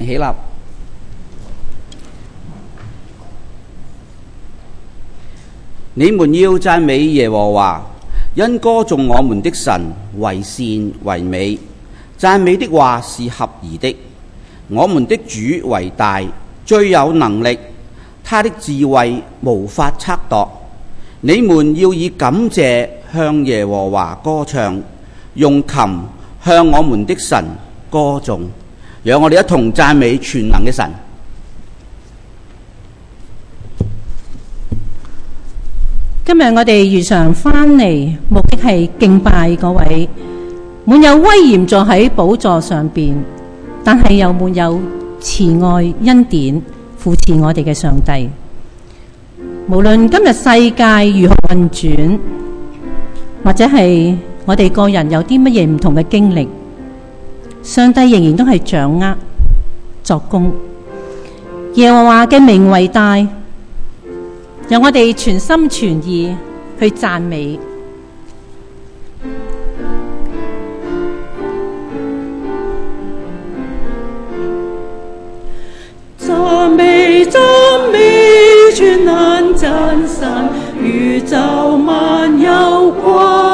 起立。你們要讚美耶和華，因歌頌我們的神為善為美。讚美的話是合宜的。我們的主為大，最有能力，他的智慧無法測度。你們要以感謝向耶和華歌唱，用琴向我們的神歌頌。讓我哋一同讚美全能嘅神。 今日我哋如常翻嚟，目的係敬拜嗰位滿有威嚴坐喺寶座上邊，但係又滿有慈愛恩典扶持我哋嘅上帝。無論今日世界如何運轉，或者係我哋個人有啲乜嘢唔同嘅經歷，上帝仍然都係掌握作工。耶和華嘅名為大，讓我哋全心全意去讚美。 讚美讚美，全能真神，宇宙萬有君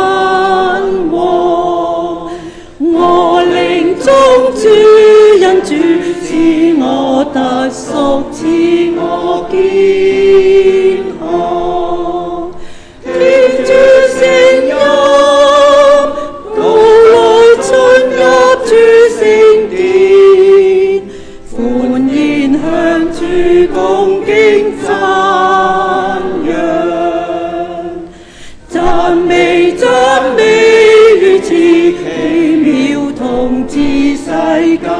王。我靈中主因主賜我得贖，賜我健康。天主聲音，到來進入主聖殿，歡然向主恭敬讚揚。讚美讚美，如此奇妙，統治世間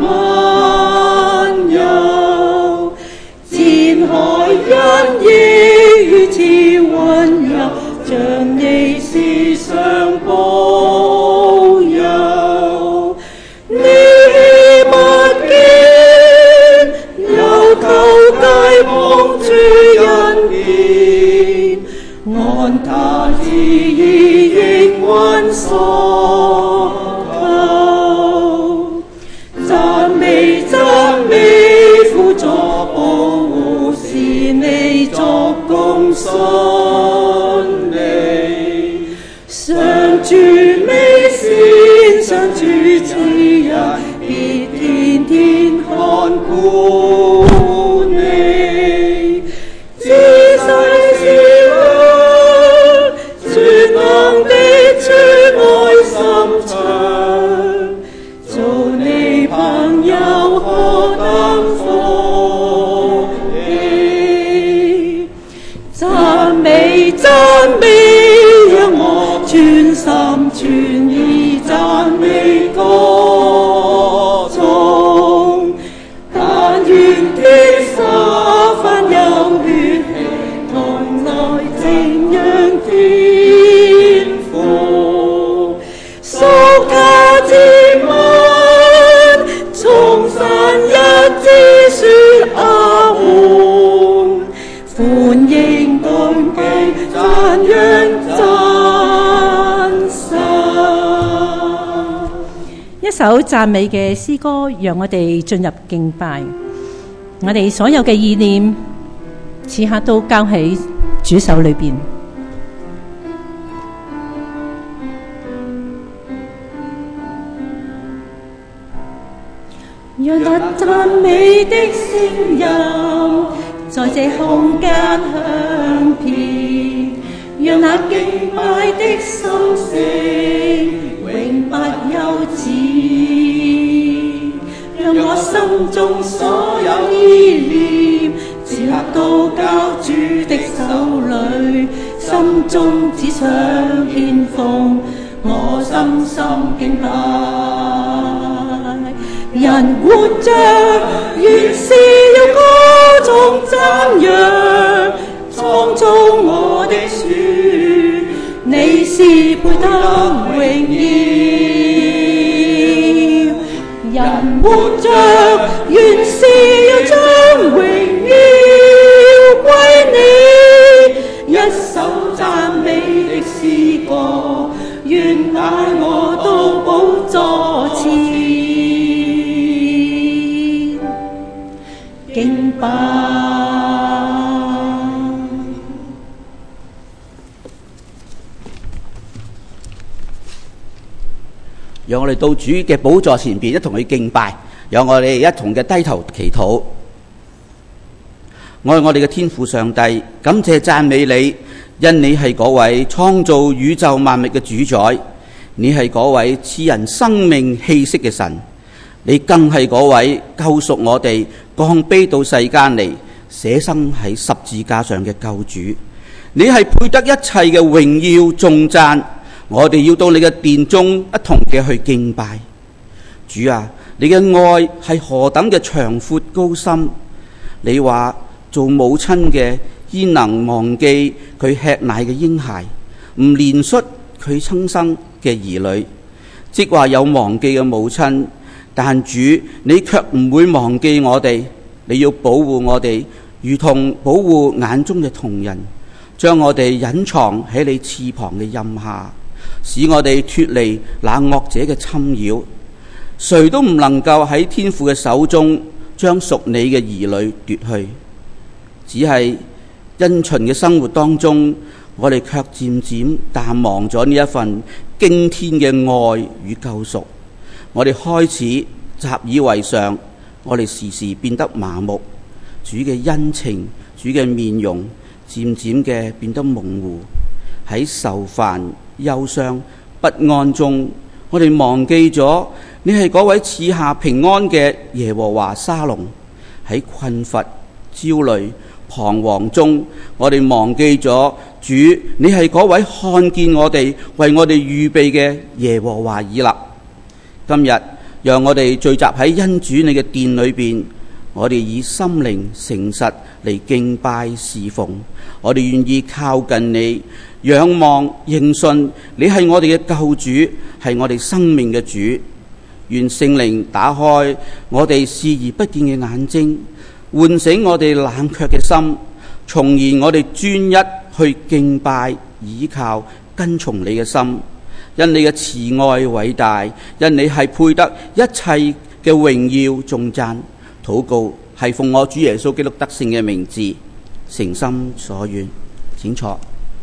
萬有。展開恩義，如此溫柔，將你時常保佑。你不見，有求皆望主恩典，按他旨意應允所求。讚美讚美，輔助保護，使你作工順利。上主美善，上主慈恩，必天天看顧你。自世時刻，全能的主愛心腸，做你朋友何等福氣。讚美讚美，讓我全心全意讚美歌頌。但願天沙凡有血氣，同來敬仰天父。屬他之民，從神一之説阿門，歡迎恭敬讚揚真神。 一首讚美嘅詩歌，讓我哋進入敬拜。我哋所有嘅意念，此刻都交喺主手裏邊。 讓那讚美的聲音在這空間響遍，讓那敬拜的心聲永不休止。讓我心中所有意念，此刻都交主的手裏，心中只想獻奉，我深深敬拜。人活着原是要歌頌讚揚，創造我的主，你是配得榮耀。人活着原是要將榮耀歸你，一首讚美的詩歌，願帶我到寶座前。 讓我哋到主嘅寶座前邊一同去敬拜，讓我哋一同嘅低頭祈禱。愛我哋嘅天父上帝，感謝讚美你，因你係嗰位創造宇宙萬物嘅主宰，你係嗰位賜人生命氣息嘅神，你更係嗰位救贖我哋降卑到世間嚟捨生喺十字架上嘅救主。你係配得一切嘅榮耀頌讚，我哋要到你嘅殿中一同嘅去敬拜。主啊，你嘅愛係何等嘅長闊高深，你話做母親嘅焉能忘記佢吃奶嘅嬰孩，唔憐恤佢親生嘅兒女？即話有忘記嘅母親，但主你卻唔會忘記我哋，你要保護我哋，如同保護眼中嘅瞳人，將我哋隱藏喺你翅膀嘅蔭下，使我哋脫離那惡者嘅侵擾。誰都唔能夠喺天父嘅手中將屬你嘅兒女奪去。只係因循嘅生活當中，我哋卻漸漸淡忘咗呢一份驚天嘅愛與救贖。我哋開始習以為常，我哋時時變得麻木。主嘅恩情，主嘅面容漸漸嘅變得模糊。喺愁煩、憂傷、不安中，我哋忘記咗你係嗰位賜下平安嘅耶和華沙龍。喺困乏、焦慮、彷徨中，我哋忘記咗主，你係嗰位看見我哋、為我哋預備嘅耶和華以勒。今日讓我哋聚集喺恩主你嘅殿裏邊，我哋以心靈誠實嚟敬拜侍奉。我哋願意靠近你，仰望認信你係我哋嘅救主，係我哋生命嘅主。願聖靈打開我哋視而不見嘅眼睛，喚醒我哋冷卻嘅心，重燃我哋專一去敬拜、倚靠、跟從你嘅心。因你嘅慈愛偉大，因你係配得一切嘅榮耀頌讚。禱告係奉我主耶穌基督得勝嘅名字，誠心所願。請坐。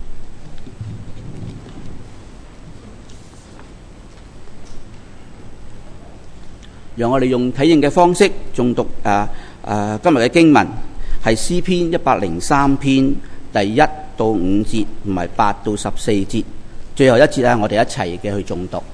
讓我哋用體認嘅方式誦讀今日嘅經文，係詩篇103篇第1到5節同埋8到14節，最後一節咧，我哋一齊嘅去誦讀。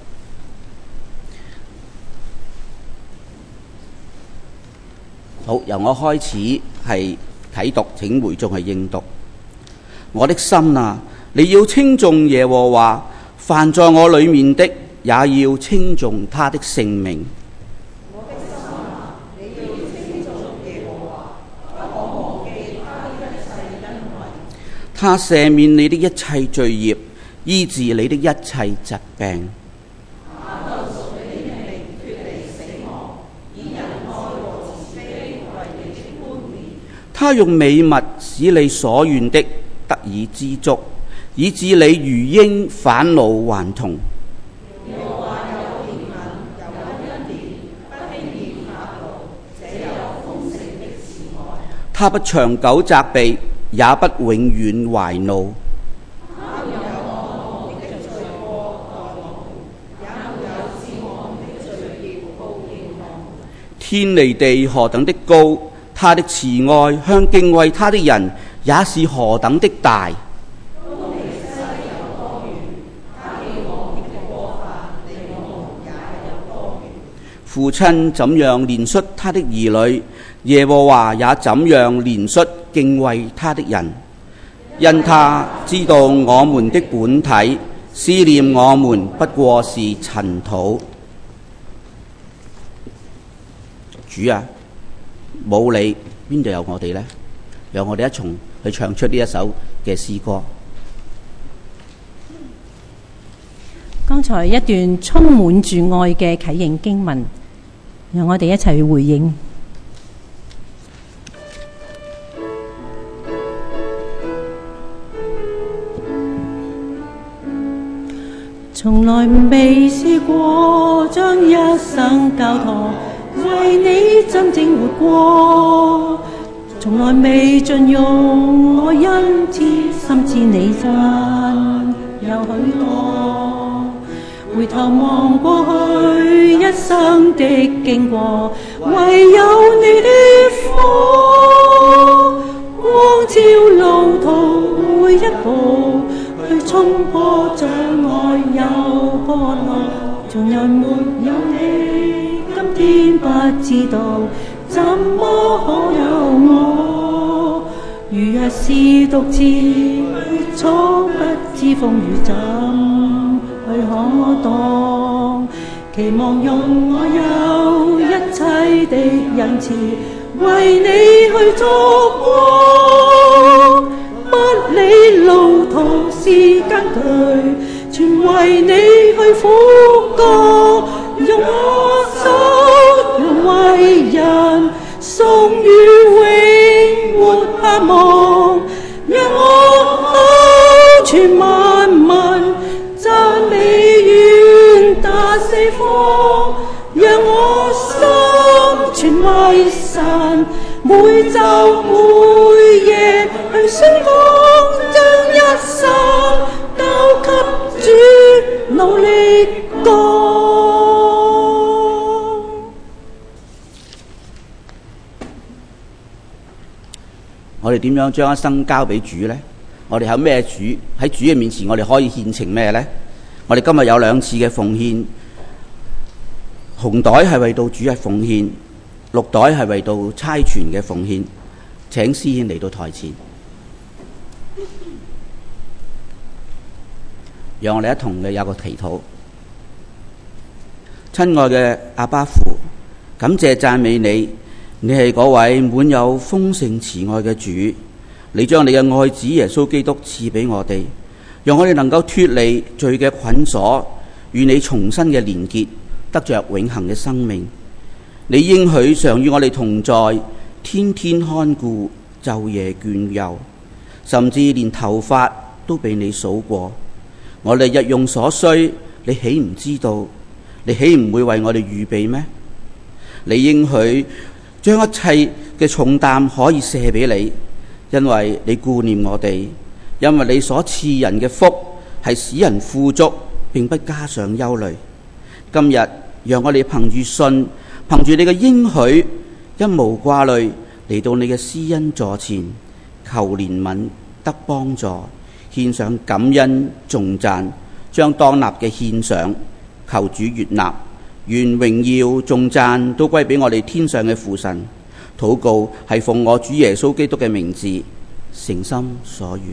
好，由我開始係啟讀，請會眾係應讀。我的心啊，你要稱頌耶和華，凡在我裏面的也要稱頌他的聖名。他赦免你的一切罪孽，醫治你的一切疾病。他用美物使你所願的得以知足，以致你如鷹返老還童。他不長久責備，也不永遠懷怒。天離地何等的高，他的慈愛向敬畏他的人也是何等的大。父親怎樣憐恤他的兒女，耶和華也怎樣憐恤敬畏他的人，因他知道我們的本體，思念我們不過是塵土。主啊，冇你邊度有我哋呢？讓我哋一同去唱出呢一首嘅詩歌。 剛才一段充滿住愛嘅啟應經文，讓我哋一齊去回應。 從來未試過將一生交託為你真正活過，從來未盡用我恩賜，深知你真有許多。 回頭望過去一生的經過，唯有你的火光照路途，每一步去衝破障礙又破落。從來沒有你，今天不知道怎麼可有我。如若是獨自去闖，不知風雨怎去可擋。期望用我有一切的仁慈，為你去作光。不理路途是艱巨，全為你去苦歌。用我手，用為人送予永活盼望。讓我口傳萬民讚美遠達四方，讓我心全為神，每晝每夜去宣講，將一生交給主，努力過。 我哋點樣將一生交俾主呢？我哋有咩主喺主嘅面前，我哋可以獻呈咩呢？我哋今日有2次嘅奉獻，紅袋係為到主日奉獻，綠袋係為到差傳嘅奉獻。請師兄嚟到台前，讓我哋一同嘅有個祈禱。親愛嘅阿爸父，感謝讚美你，你係嗰位滿有豐盛慈愛嘅主。你將你嘅愛子耶穌基督賜俾我哋，讓我哋能夠脫離罪嘅捆鎖，與你重新嘅連結，得着永恆嘅生命。你應許常與我哋同在，天天看顧，晝夜眷佑，甚至連頭髮都被你數過。我哋日用所需，你豈唔知道？你豈唔會為我哋預備咩？你應許將一切嘅重擔可以卸俾你，因為你顧念我哋，因為你所賜人嘅福係使人富足，並不加上憂慮。今日讓我哋憑住信，憑住你嘅應許，一無掛慮嚟到你嘅施恩座前，求憐憫得幫助，獻上感恩頌讚，將當納嘅獻上，求主悅納，願榮耀頌讚都歸俾我哋天上嘅父神。禱告係奉我主耶穌基督嘅名字，誠心所願。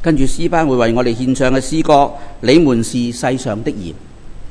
跟住詩班會為我哋獻上嘅詩歌，你們是世上的鹽。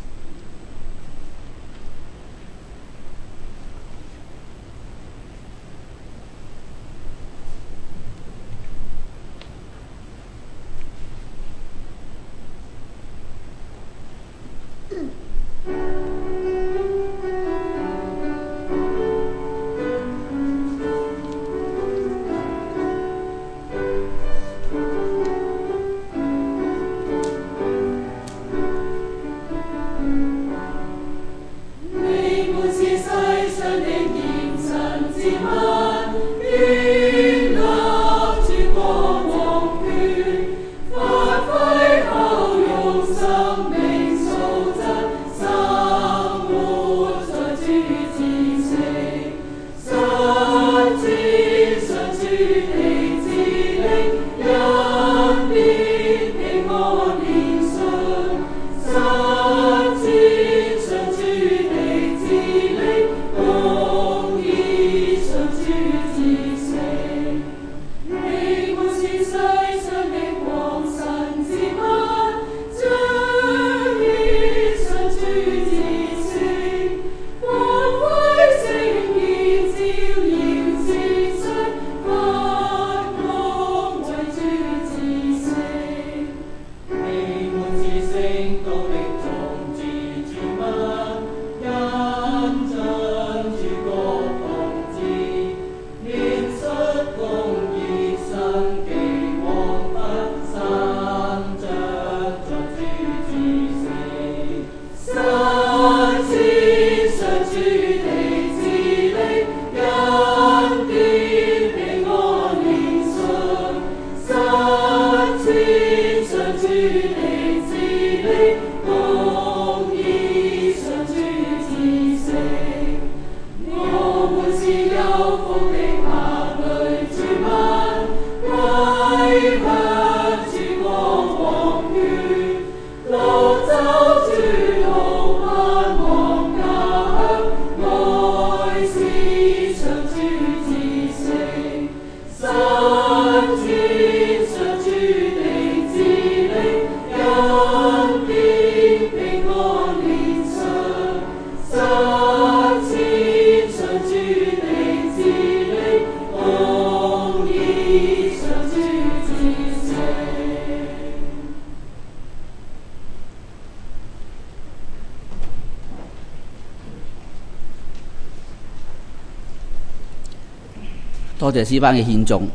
多謝詩班嘅獻頌。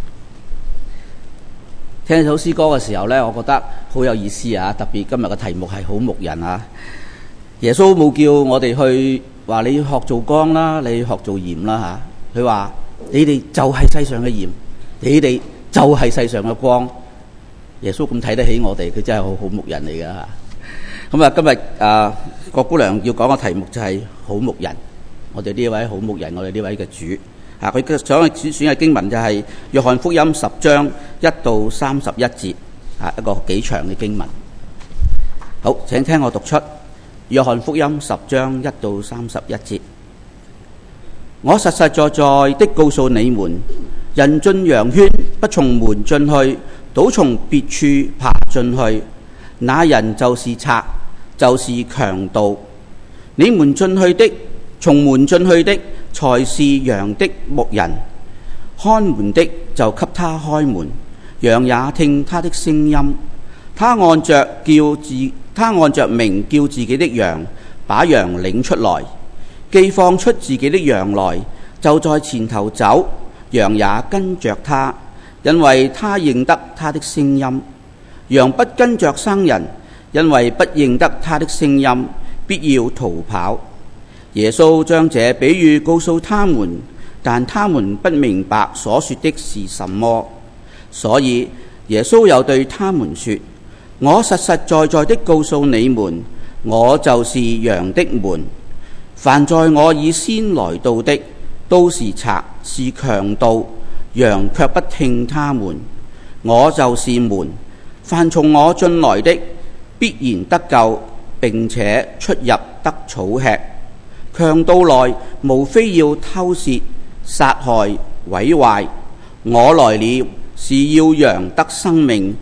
聽呢首詩歌嘅時候呢，我覺得好有意思啊！特別今日嘅題目係好牧人啊。耶穌冇叫我哋去話你要學做光啦，你要學做鹽啦嚇。佢話你哋就係世上嘅鹽，你哋就係世上嘅光。耶穌咁睇得起我哋，佢真係好牧人嚟㗎嚇。咁啊，今日郭姑娘要講嘅題目就係好牧人。我哋呢位好牧人，我哋呢位嘅主。佢想選嘅經文就係約翰福音10章1到31節，一個幾長嘅經文。好，請聽我讀出約翰福音10章1到31節。我實實在在的告訴你們，人進羊圈不從門進去，倒從別處爬進去，那人就是賊，就是強盜。你們進去的，從門進去的，才是羊的牧人。看門的就給他開門，羊也聽他的聲音。他按着名叫自己的羊，把羊領出來。既放出自己的羊來，就在前頭走，羊也跟着他，因為他認得他的聲音。羊不跟着生人，因為不認得他的聲音，必要逃跑。耶穌將這比喻告訴他們，但他們不明白所說的是什麼。所以耶穌又對他們說，我實實在在的告訴你們，我就是羊的門。凡在我以先來到的，都是賊，是強盜，羊卻不聽他們。我就是門，凡從我進來的，必然得救，並且出入得草吃。強盜來，無非要偷竊、殺害、毀壞。我來了，是要羊得生命，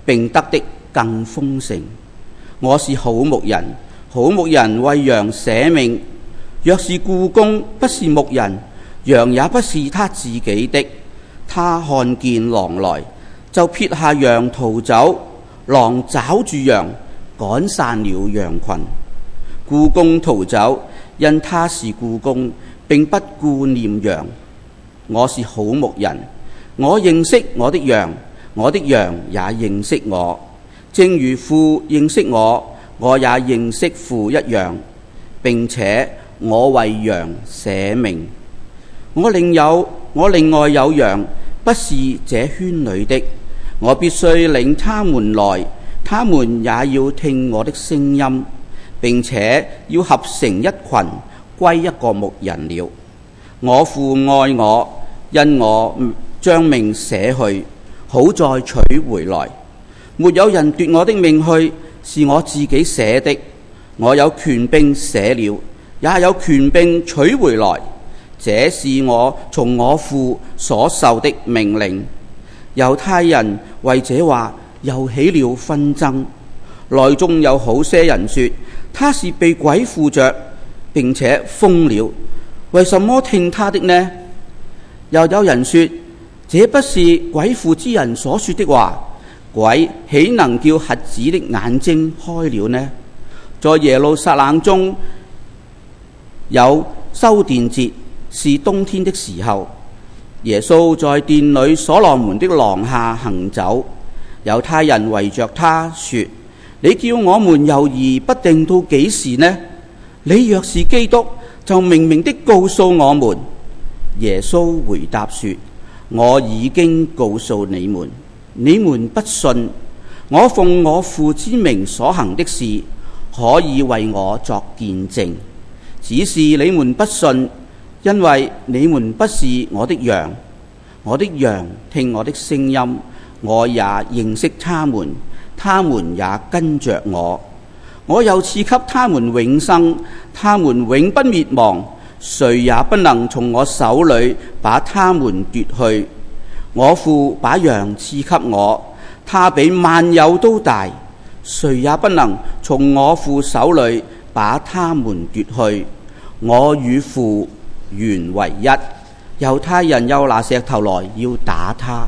並得的更豐盛。我是好牧人，好牧人為羊捨命。若是僱工不是牧人，羊也不是他自己的。他看見狼來，就撇下羊逃走，狼抓住羊，趕散了羊群。僱工逃走，因他是僱工，並不顧念羊。我是好牧人，我認識我的羊，我的羊也認識我，正如父認識我，我也認識父一樣，並且我為羊捨命。我另外有羊，不是這圈裏的，我必須領他們來，他們也要聽我的聲音，並且要合成一群，歸一個牧人了。我父愛我，因我將命捨去，好再取回來。沒有人奪我的命去，是我自己捨的。我有權柄捨了，也有權柄取回來。這是我從我父所受的命令。猶太人為這話又起了紛爭，內中有好些人說他是被鬼附着，並且瘋了，為什麼聽他的呢？又有人說這不是鬼附之人所說的話，鬼豈能叫瞎子的眼睛開了呢？在耶路撒冷中有修殿節，是冬天的時候，耶穌在殿裏所羅門的廊下行走，猶太人圍着他說：你叫我們猶豫不定到幾時呢？你若是基督，就明明的告訴我們。耶穌回答說：我已經告訴你們，你們不信。我奉我父之名所行的事，可以為我作見證，只是你們不信，因為你們不是我的羊。我的羊聽我的聲音，我也認識他們，他們也跟着我。我又賜給他們永生，他們永不滅亡，誰也不能從我手裏把他們奪去。我父把羊賜給我，他比萬有都大，誰也不能從我父手裏把他們奪去。我與父原為一。猶太人又拿石頭來要打他。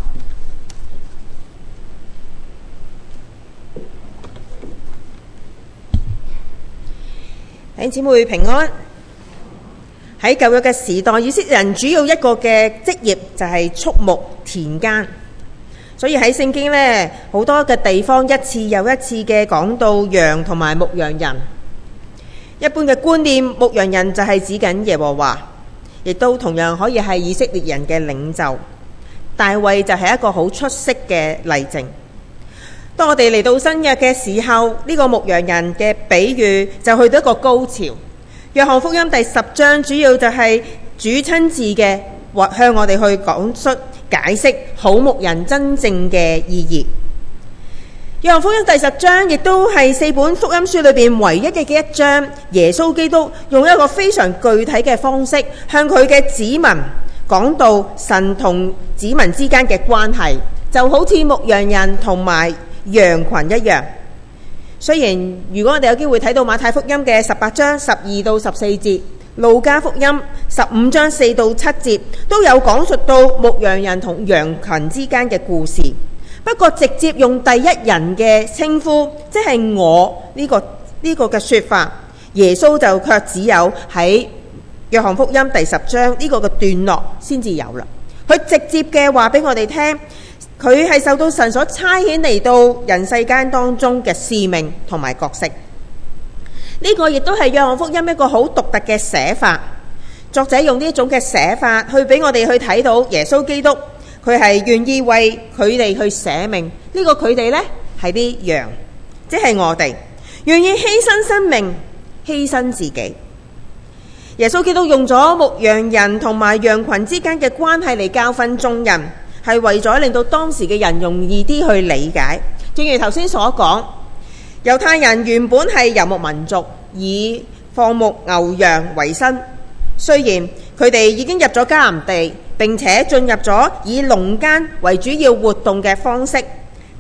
弟兄姊妹平安。喺舊約嘅時代，以色列人主要一個嘅職業就係畜牧田間，所以喺聖經呢，好多嘅地方一次又一次嘅講到羊同埋牧羊人。一般嘅觀念，牧羊人就係指緊耶和華，亦都同樣可以係以色列人嘅領袖。大衛就係一個好出色嘅例證。當我哋嚟到新約嘅時候，呢個牧羊人嘅比喻就去到一個高潮。約翰福音第10章主要就係主親自嘅向我哋去講述解釋好牧人真正嘅意義。約翰福音第10章亦都係4本福音書裏邊唯一嘅一章，耶穌基督用一個非常具體嘅方式向佢嘅子民講到神同子民之間嘅關係，就好似牧羊人同埋羊群一樣。雖然如果我哋有機會睇到馬太福音嘅18章12到14節，路加福音15章4到7節，都有講述到牧羊人同羊群之間嘅故事。不過直接用第一人嘅稱呼，即係我呢個嘅說法，耶穌就卻只有喺約翰福音第10章呢個嘅段落先至有啦。佢直接嘅話俾我哋聽，佢係受到神所差遣嚟到人世間當中嘅使命同埋角色。呢個亦都係約翰福音一個好獨特嘅寫法。作者用呢一種嘅寫法去俾我哋去睇到耶穌基督，佢係願意為佢哋去捨命。呢個佢哋呢係啲羊，即係我哋願意犧牲生命、犧牲自己。耶穌基督用咗牧羊人同埋羊群之間嘅關係嚟教訓眾人，係為咗令到當時嘅人容易啲去理解。正如頭先所講，猶太人原本係游牧民族，以放牧牛羊為生。雖然佢哋已經入咗迦南地，並且進入咗以農耕為主要活動嘅方式，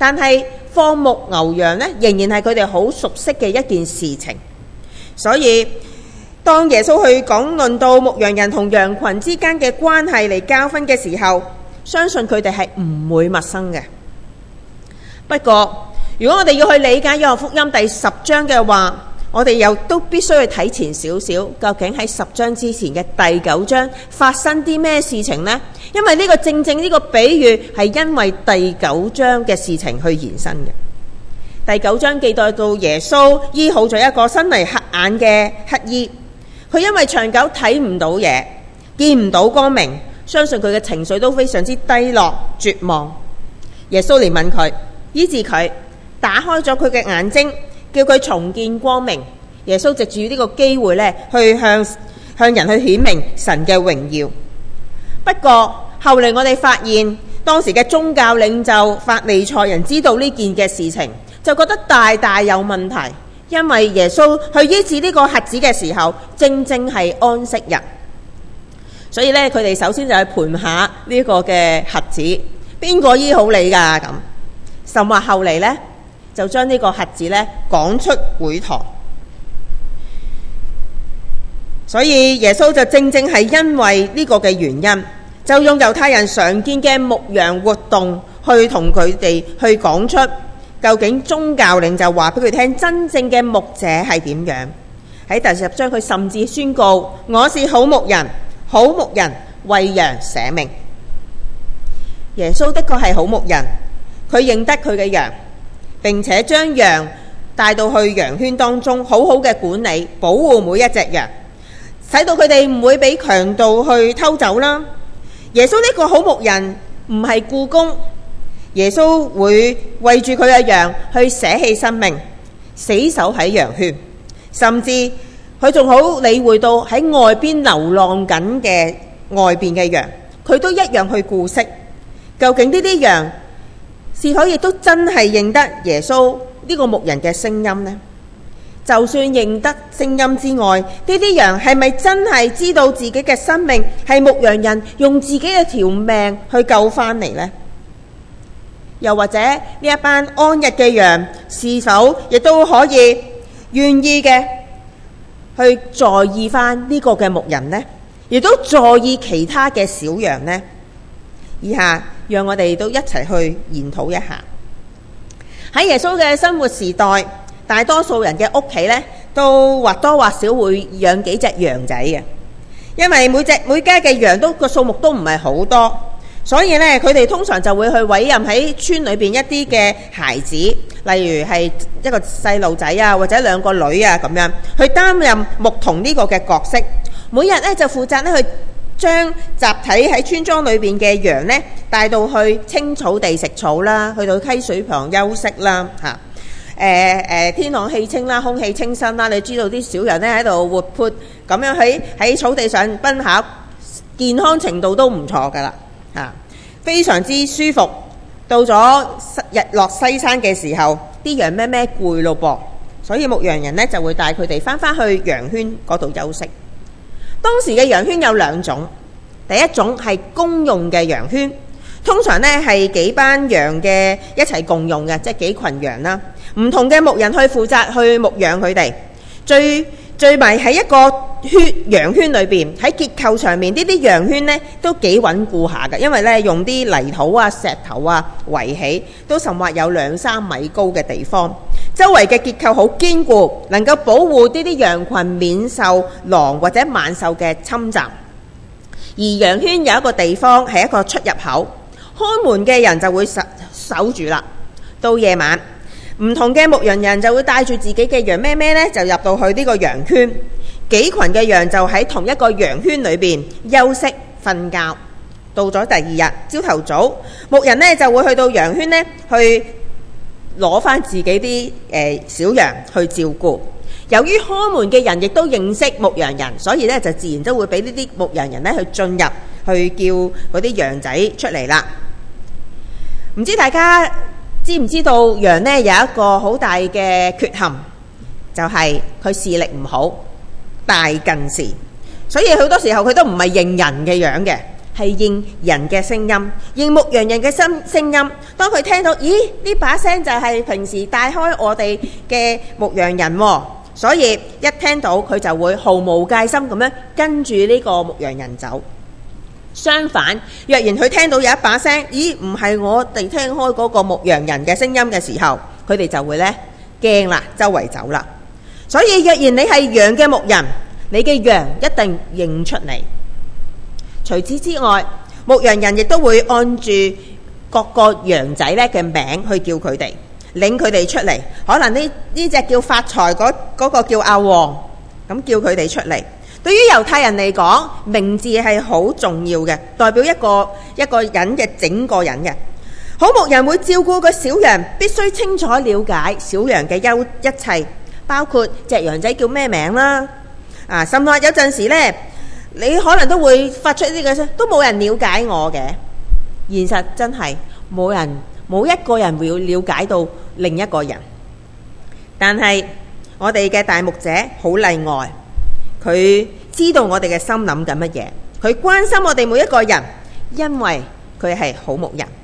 但係放牧牛羊呢，仍然係佢哋好熟悉嘅一件事情。所以當耶穌去講論到牧羊人同羊群之間嘅關係嚟教訓嘅時候，相信佢哋係唔會陌生嘅。不過如果我哋要去理解約翰福音第10章嘅話，我哋又都必須去睇前少少，究竟喺10章之前嘅第9章發生啲咩事情呢？因為呢個正正呢個比喻係因為第9章嘅事情去延伸嘅。第9章記載到耶穌醫好咗一個身為瞎眼嘅乞兒，佢因為長久睇唔到嘢，見唔到光明，相信佢嘅情緒都非常之低落絕望。耶穌嚟問佢，醫治佢，打開咗佢嘅眼睛，叫佢重見光明。耶穌藉住呢個機會咧，去向人去顯明神嘅榮耀。不過後嚟我哋發現，當時嘅宗教領袖法利賽人知道呢件嘅事情，就覺得大大有問題，因為耶穌去醫治呢個瞎子嘅時候，正正係安息日。所以咧，佢哋首先就去盤下呢個嘅瞎子，邊個醫好你㗎？咁甚或後嚟咧，就將呢個瞎子咧趕出會堂。所以耶穌就正正係因為呢個嘅原因，就用猶太人常見嘅牧羊活動去同佢哋去講出究竟宗教領袖話俾佢聽真正嘅牧者係點樣。喺第10章佢甚至宣告，我是好牧人，好牧人為羊捨命。耶穌的確係好牧人，佢認得佢嘅羊，並且將羊帶到去羊圈當中，好好嘅管理保護每一隻羊，使到佢哋唔會俾強盜去偷走啦。耶穌呢個好牧人唔係僱工，耶穌會為住佢嘅羊去捨棄生命，死守喺羊圈，甚至佢仲好理會到喺外邊流浪緊嘅外邊嘅羊，佢都一樣去顧惜。究竟呢啲羊是否亦都真係認得耶穌呢個牧人嘅聲音呢？就算認得聲音之外，呢啲羊係咪真係知道自己嘅生命係牧羊人用自己嘅條命去救翻嚟呢？又或者呢一班安逸嘅羊是否亦都可以願意嘅去在意翻呢個嘅牧人呢？亦都在意其他嘅小羊呢？以下讓我哋都一齊去研討一下。喺耶穌嘅生活時代，大多數人嘅屋企呢都或多或少會養幾隻羊仔嘅，因為每家嘅羊都個數目都唔係好多，所以呢佢哋通常就會去委任喺村裏邊一啲嘅孩子，例如係一個細路仔啊，或者2個女啊咁樣，去擔任牧童呢個嘅角色。每日呢就負責呢去將集體喺村莊裏邊嘅羊呢帶到去青草地食草啦，去到溪水旁休息啦嚇。天朗氣清啦，空氣清新啦，你知道啲小羊呢喺度活潑咁樣喺草地上奔跑，健康程度都唔錯噶啦嚇，非常之舒服。到咗日落西山嘅時候，啲羊咩攰咯噃，所以牧羊人呢就會帶佢哋翻去羊圈嗰度休息。當時嘅羊圈有2種，第一種係公用嘅羊圈，通常呢係幾班羊嘅一齊共用嘅，即係幾群羊啦。唔同嘅牧人去負責去牧養佢哋，聚埋喺一個羊圈裏邊。喺結構上面呢啲羊圈呢都幾穩固下嘅，因為呢用啲泥土啊、石頭啊圍起，都甚或有2-3米高嘅地方。周圍嘅結構好堅固，能夠保護呢啲羊群免受狼或者猛獸嘅侵襲。而羊圈有一個地方係一個出入口，看門嘅人就會守住啦。到夜晚，唔同嘅牧羊人就會帶住自己嘅羊咩呢就入到去呢個羊圈，幾群嘅羊就喺同一個羊圈裏邊休息瞓覺。到咗第2日朝頭早，牧人呢就會去到羊圈呢去攞翻自己啲小羊去照顧。由於看門嘅人亦都認識牧羊人，所以呢就自然都會俾呢啲牧羊人呢去進入，去叫嗰啲羊仔出嚟啦。唔知大家知唔知道羊呢有一個好大嘅缺陷，就係佢視力唔好，大近視，所以好多時候佢都唔係認人嘅樣嘅， 係應人嘅聲音，應牧羊人嘅聲音。當佢聽到，咦，呢把聲就係平時帶開我哋嘅牧羊人喎，所以一聽到佢就會毫無戒心咁樣跟住呢個牧羊人走。相反，若然佢聽到有一把聲，咦，唔係我哋聽開嗰個牧羊人嘅聲音嘅時候，佢哋就會呢驚啦，周圍走啦。所以若然你係羊嘅牧人，你嘅羊一定認出你。除此之外，牧羊人亦都會按住各個羊仔咧嘅名去叫佢哋，領佢哋出嚟。可能呢隻叫發財，嗰個叫阿旺，咁叫佢哋出嚟。對於猶太人嚟講，名字係好重要嘅，代表一個人嘅整個人嘅。好牧人會照顧個小羊，必須清楚了解小羊嘅一切，包括隻羊仔叫咩名啦。甚至有陣時呢，你可能都會發出呢個聲，都冇人了解我嘅。現實真係冇一個人會了解到另一個人，但係我哋嘅大牧者好例外，佢知道我哋嘅心諗緊乜嘢，佢關心我哋每一個人，因為佢係好牧人。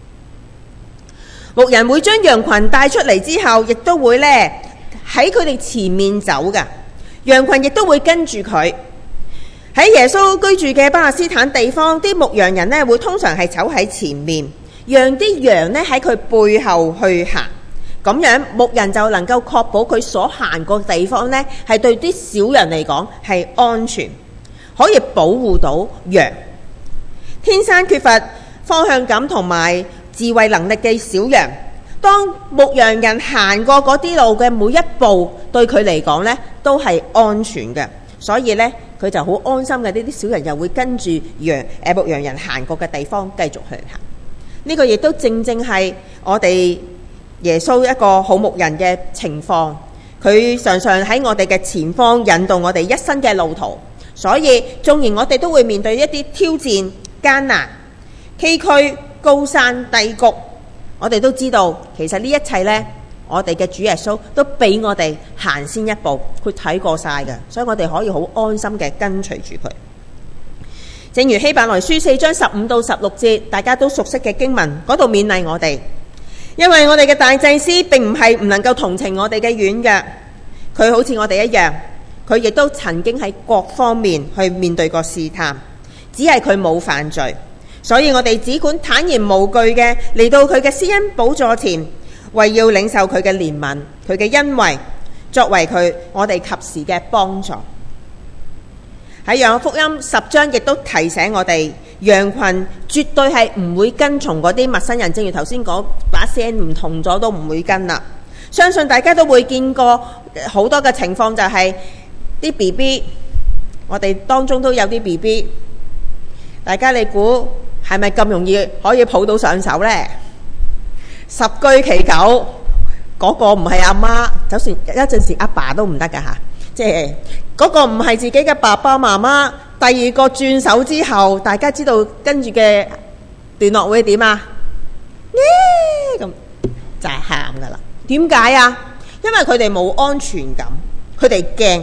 牧人會將羊群帶出嚟之後，亦都會呢喺佢哋前面走噶，羊群亦都會跟住佢。喺耶穌居住嘅巴勒斯坦地方，啲牧羊人呢會通常係走喺前面，讓啲羊呢喺佢背後去行。咁樣牧人就能夠確保佢所行過地方呢係對啲小人嚟講係安全，可以保護到羊。天生缺乏方向感同埋智慧能力嘅小羊，當牧羊人行過嗰啲路嘅每一步，對佢嚟講呢都係安全嘅，所以呢佢就好安心嘅。呢啲小人又會跟住牧羊人行過嘅地方繼續去行。呢個亦都正正係我哋耶穌一個好牧人嘅情況，佢常常喺我哋嘅前方引導我哋一生嘅路途。所以縱然我哋都會面對一啲挑戰、艱難、崎嶇、高山低谷，我哋都知道其實呢一切呢，我哋嘅主耶穌都俾我哋行先一步，佢睇過晒嘅，所以我哋可以好安心嘅跟隨住佢。正如希伯來書4章15到16節，大家都熟悉嘅經文，嗰度勉勵我哋，因為我哋嘅大祭司並唔係唔能夠同情我哋嘅軟嘅，佢好似我哋一樣，佢亦都曾經喺各方面去面對過試探，只係佢冇犯罪，所以我哋只管坦然無懼嘅嚟到佢嘅施恩寶座前，為要領受佢嘅憐憫、佢嘅恩惠，作為我哋及時嘅幫助。喺約翰福音10章亦都提醒我哋，羊群絕對係唔會跟從嗰啲陌生人，正如頭先講把聲唔同咗都唔會跟啦。相信大家都會見過好多嘅情況，就係啲 BB， 我哋當中都有啲 BB， 大家你估係咪咁容易可以抱到上手呢？10居其九，嗰個唔係阿媽，就算有陣時阿爸都唔得噶吓，即係嗰個唔係自己嘅爸爸媽媽，第二個轉手之後，大家知道跟住嘅段落會點啊？咁就係喊噶啦。點解啊？因為佢哋冇安全感，佢哋驚。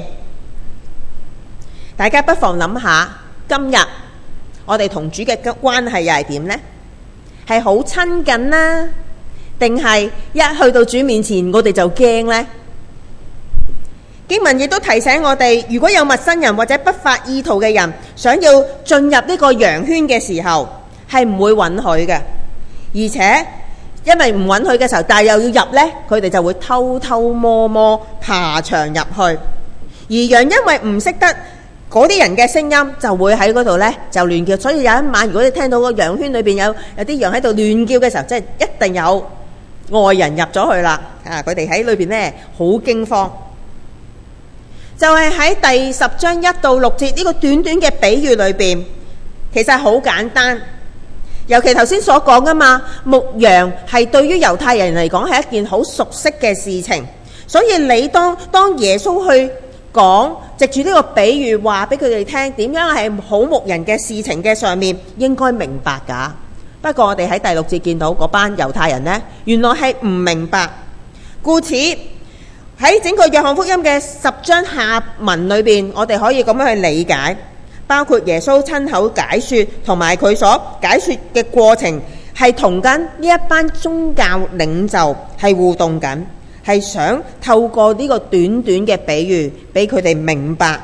大家不妨諗下，今日我哋同主嘅關係又係點呢？係好親近啦，定係一去到主面前我哋就驚呢？經文亦都提醒我哋，如果有陌生人或者不法意圖嘅人想要進入呢個羊圈嘅時候，係唔會允許嘅。而且因為唔允許嘅時候，但係又要入呢，佢哋就會偷偷摸摸爬牆入去。而羊因為唔識得嗰啲人嘅聲音，就會喺嗰度呢就亂叫。所以有一晚，如果你聽到個羊圈裏邊有啲羊喺度亂叫嘅時候，即係一定有外人入咗去啦。佢哋喺裏邊呢好驚慌。就係喺第10章1到6節呢個短短嘅比喻裏邊，其實好簡單。尤其頭先所講噶嘛，牧羊係對於猶太人嚟講係一件好熟悉嘅事情，所以你當耶穌去講，藉住呢個比喻話俾佢哋聽，點樣係好牧人嘅事情嘅上面，應該明白噶。不過我哋喺第6節見到嗰班猶太人呢，原來係唔明白，故此喺整個約翰福音嘅10章下文裏邊，我哋可以咁樣去理解， 包括耶穌親口解說同埋佢所解說嘅過程，係同緊呢一班宗教領袖係互動緊，係想透過呢個短短嘅比喻俾佢哋明白。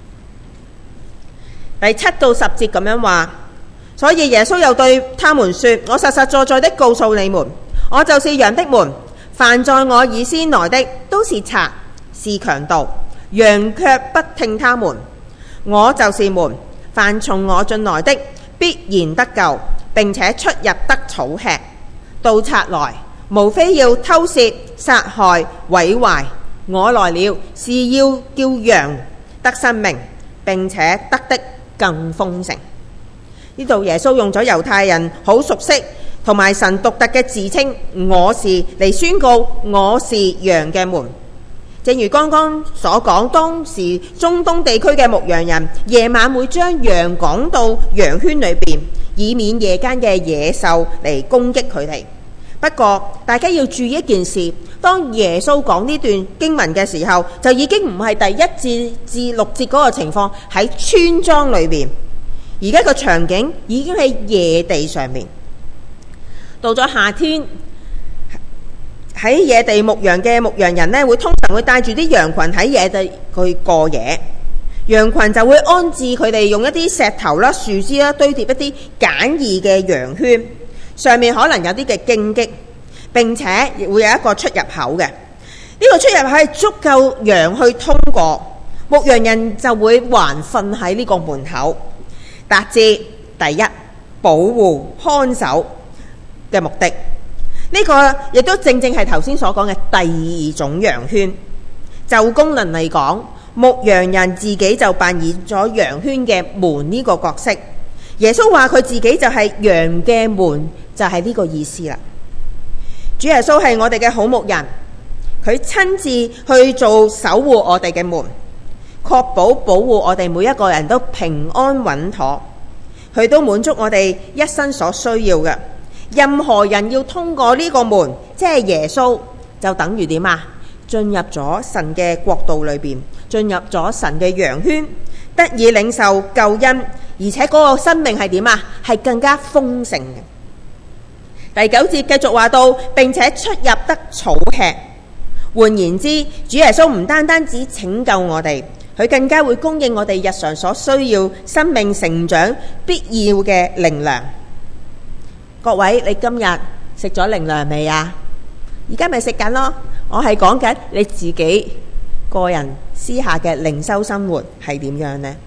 第7到10節咁樣話，所以耶穌又對他們說：我實實在在的告訴你們，我就是羊的門，凡在我以先來的都是賊是強盜，羊卻不聽他們。我就是門，凡從我進來的必然得救，並且出入得草吃。盜賊來，無非要偷竊、殺害、毀壞。我來了，是要叫羊得生命，並且得的更豐盛。呢度耶穌用咗猶太人好熟悉同埋神獨特嘅自稱我是嚟宣告我是羊嘅門。正如剛剛所講，當時中東地區嘅牧羊人夜晚會將羊趕到羊圈裏邊，以免夜間嘅野獸嚟攻擊佢哋。不過大家要注意一件事，當耶穌講呢段經文嘅時候，就已經唔係第1至6節嗰個情況喺村莊裏邊，而家個場景已經喺野地上面。到咗夏天，喺野地牧羊嘅牧羊人呢，通常會帶住啲羊群喺野地去過夜。羊群就會安置佢哋，用一啲石頭啦、樹枝啦堆疊一啲簡易嘅羊圈，上面可能有啲嘅荊棘，並且亦會有一個出入口嘅。呢個出入口係足夠羊去通過，牧羊人就會還瞓喺呢個門口，達至第一保護看守嘅目的。呢個亦都正正係頭先所講嘅第2種羊圈。就功能嚟講，牧羊人自己就扮演咗羊圈嘅門呢個角色。耶穌話佢自己就係羊嘅門，就係呢個意思啦。主耶穌係我哋嘅好牧人，佢親自去做守護我哋嘅門，確保保護我哋每一個人都平安穩妥，佢都滿足我哋一生所需要嘅。任何人要通過呢個門，即係耶穌，就等於點啊？進入咗神嘅國度裏邊，進入咗神嘅羊圈，得以領受救恩，而且嗰個生命係點啊？係更加豐盛嘅。第9節繼續話到，並且出入得草吃。換言之，主耶穌唔單單只拯救我哋，佢更加會供應我哋日常所需要生命成長必要嘅靈糧。各位，你今日食咗靈糧未啊？而家咪食緊咯。我係講緊你自己個人私下嘅靈修生活係點樣呢？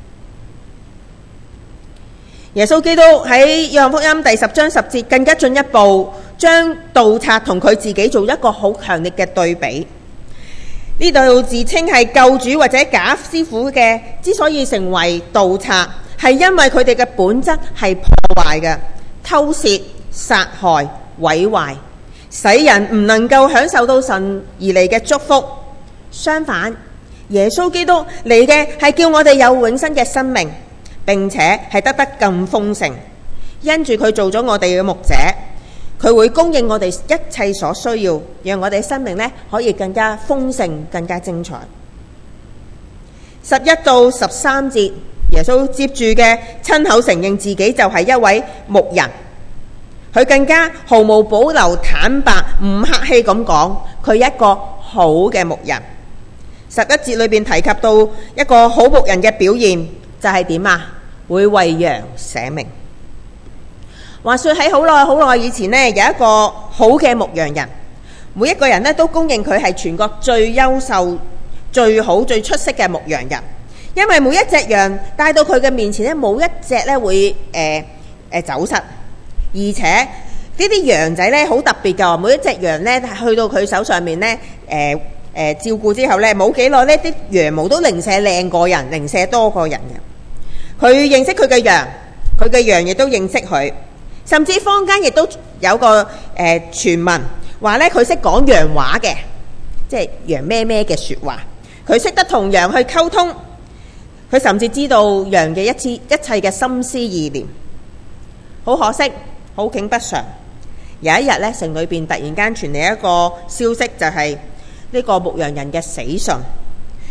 耶穌基督喺約翰福音第10章10節更加進一步將盜賊同佢自己做一個好強烈嘅對比。呢度自稱係救主或者假師傅嘅，之所以成為盜賊，係因為佢哋嘅本質係破壞嘅，偷竊、殺害、毀壞，使人唔能夠享受到神而嚟嘅祝福。相反，耶穌基督嚟嘅係叫我哋有永生嘅生命，並且係得更豐盛。因住佢做咗我哋嘅牧者，佢會供應我哋一切所需要，讓我哋生命可以更加豐盛、更加精彩。11到13節，耶穌接住嘅親口承認自己就係一位牧人。佢更加毫無保留、坦白、唔客氣咁講，佢一個好嘅牧人。11節裏邊提及到一個好牧人嘅表現，就係點啊？會為羊捨命。話說喺好耐以前有一個好嘅牧羊人，每一個人都公認佢係全國最優秀、最好、最出色嘅牧羊人，因為每一隻羊帶到佢嘅面前冇一隻會走失。而且呢啲羊仔好特別㗎，每一隻羊去到佢手上面照顧之後冇幾耐啲羊毛都零舍靚過人，零舍多過人嘅。佢認識佢嘅羊，佢嘅羊亦都認識佢，甚至坊間亦都有個傳聞話佢識講羊話嘅，即係羊咩咩嘅説話。佢識得同羊去溝通，佢甚至知道羊嘅一切嘅心思意念。好可惜，好景不常，有一日城裏邊突然間傳嚟一個消息，就係呢個牧羊人嘅死訊。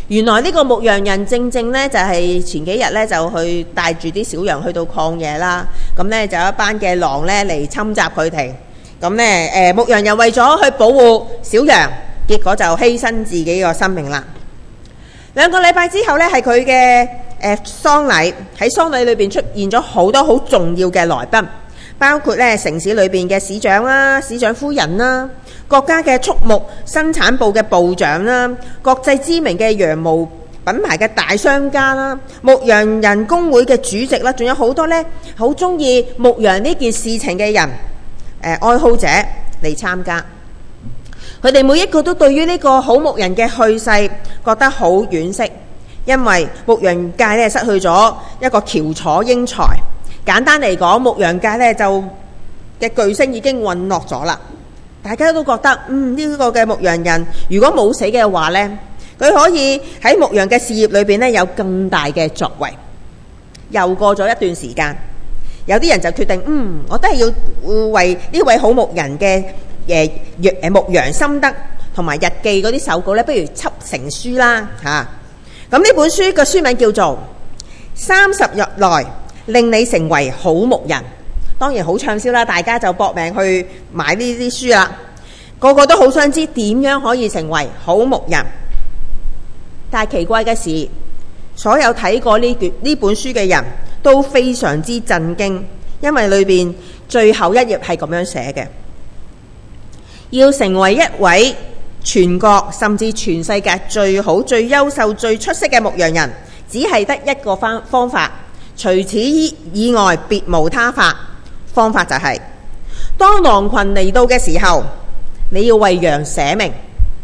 原來呢個牧羊人正正呢，就係前幾日呢，就去帶住啲小羊去到曠野啦，咁呢，就有一班嘅狼呢嚟侵襲佢哋，咁呢，牧羊人為咗去保護小羊，結果就犧牲自己個生命啦。2個禮拜之後呢，係佢嘅喪禮，喺喪禮裏邊出現咗好多好重要嘅來賓，包括呢城市裏邊嘅市長啦、市長夫人啦、國家嘅畜牧生產部嘅部長啦、國際知名嘅羊毛品牌嘅大商家啦、牧羊人公會嘅主席啦，仲有好多呢好中意牧羊呢件事情嘅人，愛好者嚟參加。佢哋每一個都對於呢個好牧人嘅去世覺得好惋惜，因為牧羊界呢失去咗一個翹楚英才。簡單嚟講，牧羊界呢就嘅巨星已經隕落咗啦。大家都覺得呢個嘅牧羊人如果冇死嘅話呢，佢可以喺牧羊嘅事業裏邊呢有更大嘅作為。又過咗一段時間，有啲人就決定我都係要為呢位好牧人嘅牧羊心得同埋日記嗰啲手稿呢，不如輯成書啦嚇。咁呢本書嘅書名叫做30日內令你成為好牧人，當然好暢銷啦，大家就搏命去買呢啲書啦。個個都好想知點樣可以成為好牧人。但係奇怪嘅事，所有睇過呢本書嘅人都非常之震驚，因為裏邊最後一頁係咁樣寫嘅：要成為一位全國甚至全世界最好、最優秀、最出色嘅牧羊人，只係得一個方法，除此以外別無他法。方法就係當狼群嚟到嘅時候，你要為羊捨命。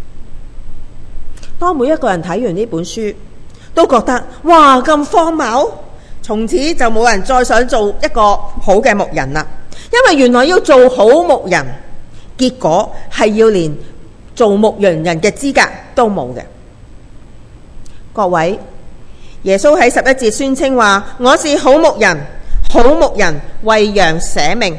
當每一個人睇完呢本書都覺得哇咁荒謬，從此就冇人再想做一個好嘅牧人啦。因為原來要做好牧人，結果係要連做牧羊人嘅資格都冇嘅。各位，耶穌喺11節宣稱話：我是好牧人，好牧人為羊捨命。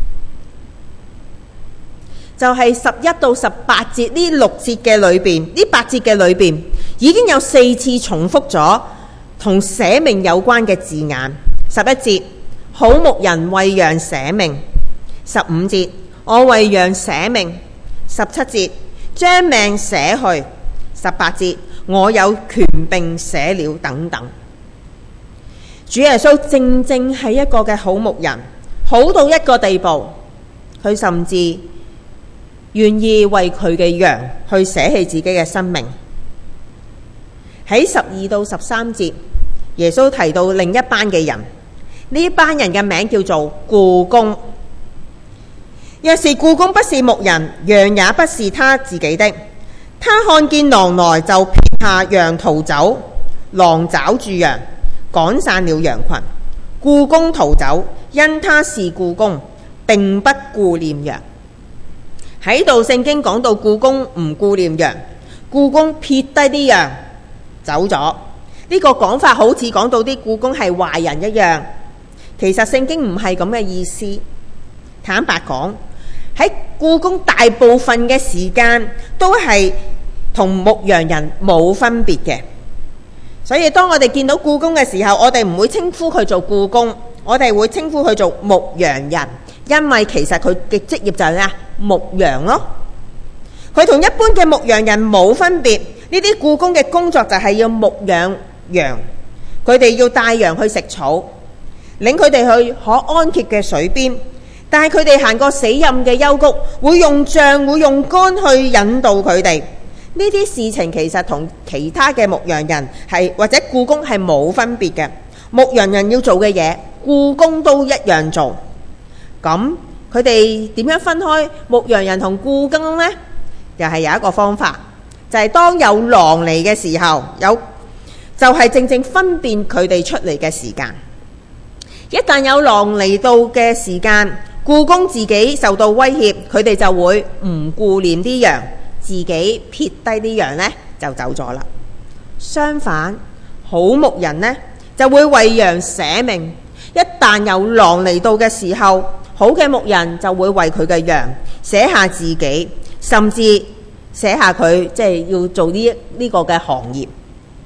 就係11到18節呢6節嘅裏邊，呢8節嘅裏邊已經有4次重複咗同捨命有關嘅字眼。11節，好牧人為羊捨命；15節，我為羊捨命；17節，將命捨去；18節，我有權並捨了等等。主耶穌正正係一個嘅好牧人，好到一個地步，佢甚至願意為佢嘅羊去捨棄自己嘅生命。喺12到13節，耶穌提到另一班嘅人，呢班人嘅名叫做僱工。若是僱工不是牧人，羊也不是他自己的，他看見狼來就撇下羊逃走，狼抓住羊，趕散了羊群，僱工逃走，因他是僱工，並不顧念羊。喺度聖經講到僱工唔顧念羊，僱工撇低啲羊走咗。呢個講法好似講到啲僱工係壞人一樣，其實聖經唔係咁嘅意思。坦白講，喺僱工大部分嘅時間都係同牧羊人冇分別嘅。所以當我哋見到僱工嘅時候，我哋唔會稱呼佢做僱工，我哋會稱呼佢做牧羊人，因為其實佢嘅職業就係牧羊咯。佢同一般嘅牧羊人冇分別，呢啲僱工嘅工作就係要牧養羊，佢哋要帶羊去食草，領佢哋去可安歇嘅水邊，但係佢哋行過死蔭嘅幽谷，會用杖會用竿去引導佢哋。呢啲事情其實同其他嘅牧羊人係或者僱工係冇分別嘅。牧羊人要做嘅嘢，僱工都一樣做。咁佢哋點樣分開牧羊人同僱工呢？又係有一個方法，就係當有狼嚟嘅時候，就係正正分辨佢哋出嚟嘅時間。一旦有狼嚟到嘅時間，僱工自己受到威脅，佢哋就會唔顧念啲羊，自己撇低啲羊呢就走咗啦。相反，好牧人呢就會為羊捨命。一旦有狼嚟到嘅時候，好嘅牧人就會為佢嘅羊捨下自己，甚至捨下佢即係要做呢個嘅行業。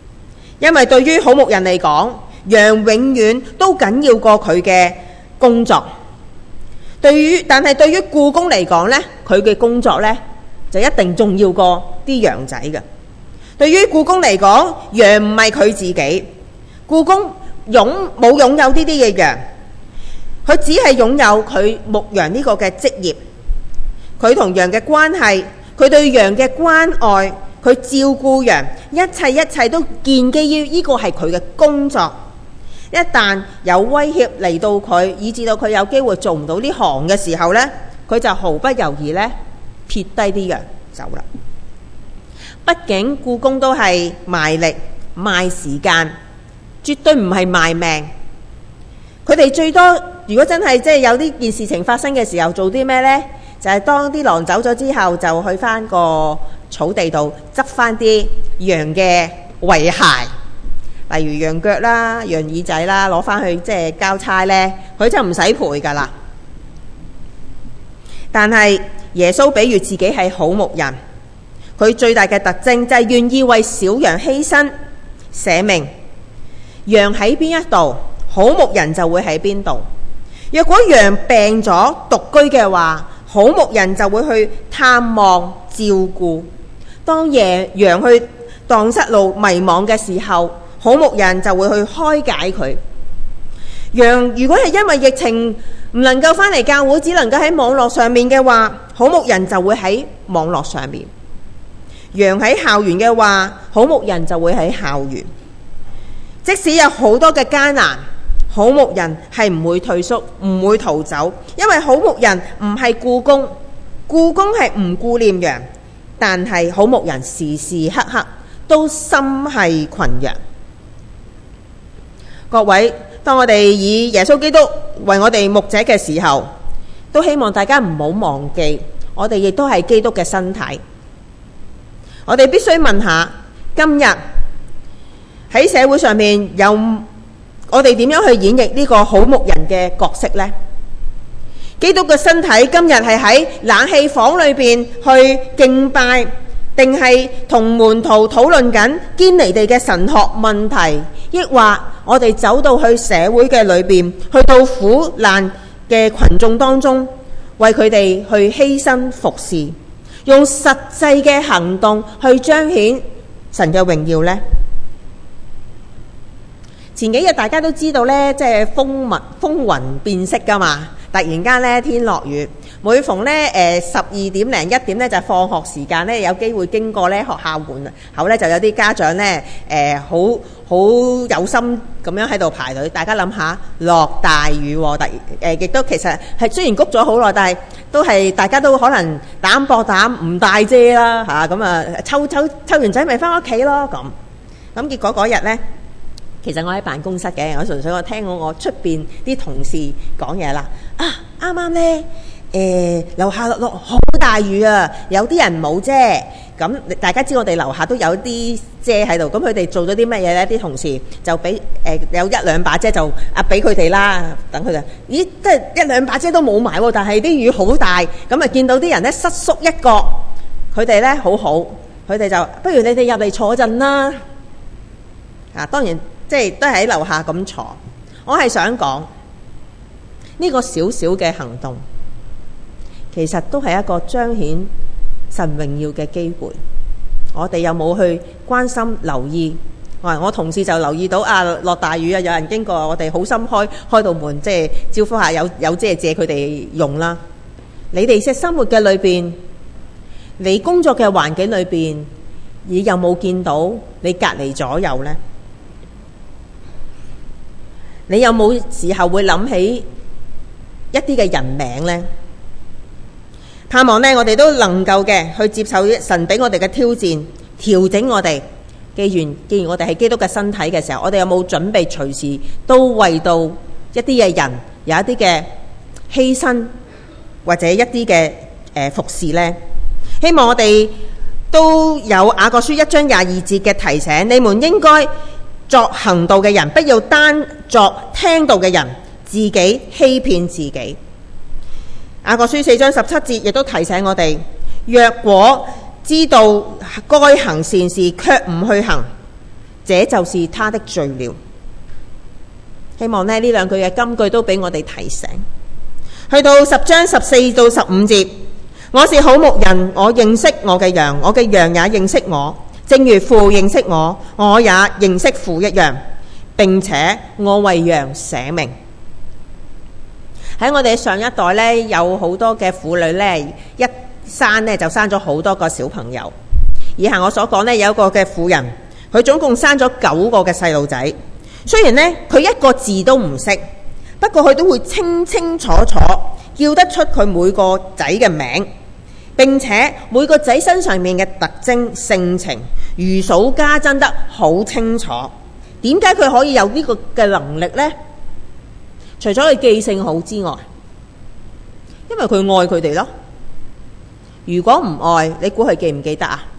因為對於好牧人嚟講，羊永遠都緊要過佢嘅工作。但係對於僱工嚟講呢，佢嘅工作呢就一定重要過啲羊仔嘅。對於僱工嚟講，羊唔係佢自己，僱工冇擁有呢啲嘅羊，佢只係擁有佢牧羊呢個嘅職業。佢同羊嘅關係，佢對羊嘅關愛，佢照顧羊，一切都建基於呢個係佢嘅工作。一旦有威脅嚟到佢，以致到佢有機會做唔到呢行嘅時候呢，佢就毫不猶豫呢撇低啲羊走啦。畢竟僱工都係賣力賣時間，絕對唔係賣命。佢哋最多如果真係有呢件事情發生嘅時候，做啲咩呢？就係當啲狼走咗之後，就去翻個草地度執翻啲羊嘅遺骸，例如羊腳啦、羊耳仔啦，攞翻去交差呢，佢就唔使賠噶啦。但係耶穌比喻自己係好牧人，佢最大嘅特徵就係願意為小羊犧牲捨命。羊喺邊一度，好牧人就會喺邊度。若果羊病咗獨居嘅話，好牧人就會去探望照顧。當羊去蕩失路迷惘嘅時候，好牧人就會去開解佢。羊如果係因為疫情唔能夠返嚟教會，只能夠喺網絡上面嘅話，好牧人就會喺網絡上面。羊喺校園嘅話，好牧人就會喺校園。即使有好多嘅艱難，好牧人係唔會退縮，唔會逃走，因為好牧人唔係僱工，僱工係唔顧念羊，但係好牧人時時刻刻都心繫群羊。各位，當我哋以耶穌基督為我哋牧者嘅時候，都希望大家唔好忘記，我哋亦都係基督嘅身體。我哋必須問下，今日喺社會上面有我哋點樣去演繹呢個好牧人嘅角色呢？基督嘅身體今日係喺冷氣房裏邊去敬拜，定係同門徒討論緊堅尼地嘅神學問題，抑或我哋走到去社會嘅裏邊，去到苦難嘅群眾當中，為佢哋去犧牲服侍，用實際嘅行動去彰顯神嘅榮耀呢？前幾日大家都知道呢，風雲變色噶嘛，突然間呢天落雨，每逢呢12點零1點呢就放學時間呢，有機會經過呢學校門口呢，就有啲家長呢好有心咁樣喺度排隊。大家諗下，落大雨喎，亦都其實係雖然谷咗好耐，但係都係大家都可能膽搏膽唔帶遮啦嚇，咁啊湊完仔咪翻屋企咯咁結果嗰日呢。其實我喺辦公室嘅，我純粹我聽我出邊啲同事講嘢啦。啱啱呢，樓下落好大雨啊，有啲人冇遮。咁大家知我哋樓下都有啲遮喺度，咁佢哋做咗啲乜嘢呢？啲同事就俾有一兩把遮就俾佢哋啦，等佢哋。咦，即係一兩把遮都冇埋喎，但係啲雨好大，咁啊見到啲人呢，瑟縮一角，佢哋呢好好，佢哋就不如你哋入嚟坐陣啦。當然。都係喺樓下咁坐，我係想講呢個小小嘅行動，其實都係一個彰顯神榮耀嘅機會。我哋有冇去關心留意？我同事就留意到落大雨啊，有人經過，我哋好心開道門，招呼下有借佢哋用啦。你哋嘅生活嘅裏邊，你工作嘅環境裏邊，你有冇見到你隔離左右呢？你有冇時候會諗起一啲嘅人名呢？盼望呢，我哋都能夠嘅去接受神俾我哋嘅挑戰，調整我哋。既然我哋係基督嘅身體嘅時候，我哋有冇準備隨時都為到一啲嘅人有一啲嘅犧牲，或者一啲嘅服侍呢？希望我哋都有雅各書1章22節嘅提醒，你們應該作行道嘅人，不要單作聽道嘅人，自己欺騙自己。雅各書4章17節亦都提醒我哋，若果知道該行善事卻唔去行， 這就是他的罪了。希望呢兩句嘅金句都俾我哋提醒。去到10章14到15節，我是好牧人，我認識我嘅羊，我嘅羊也認識我，正如父認識我，我也認識父一樣，並且我為羊捨命。喺我哋上一代呢，有好多嘅婦女呢，一生呢就生咗好多個小朋友。以下我所講呢，有一個嘅婦人，佢總共生咗9個嘅細路仔。雖然呢，佢一個字都唔識，不過佢都會清清楚楚叫得出佢每個仔嘅名，並且每個仔身上面嘅特徵、性情如數家珍得好清楚。點解佢可以有呢個嘅能力呢？除咗佢記性好之外，因為佢愛佢哋咯。如果唔愛，你估佢記唔記得啊？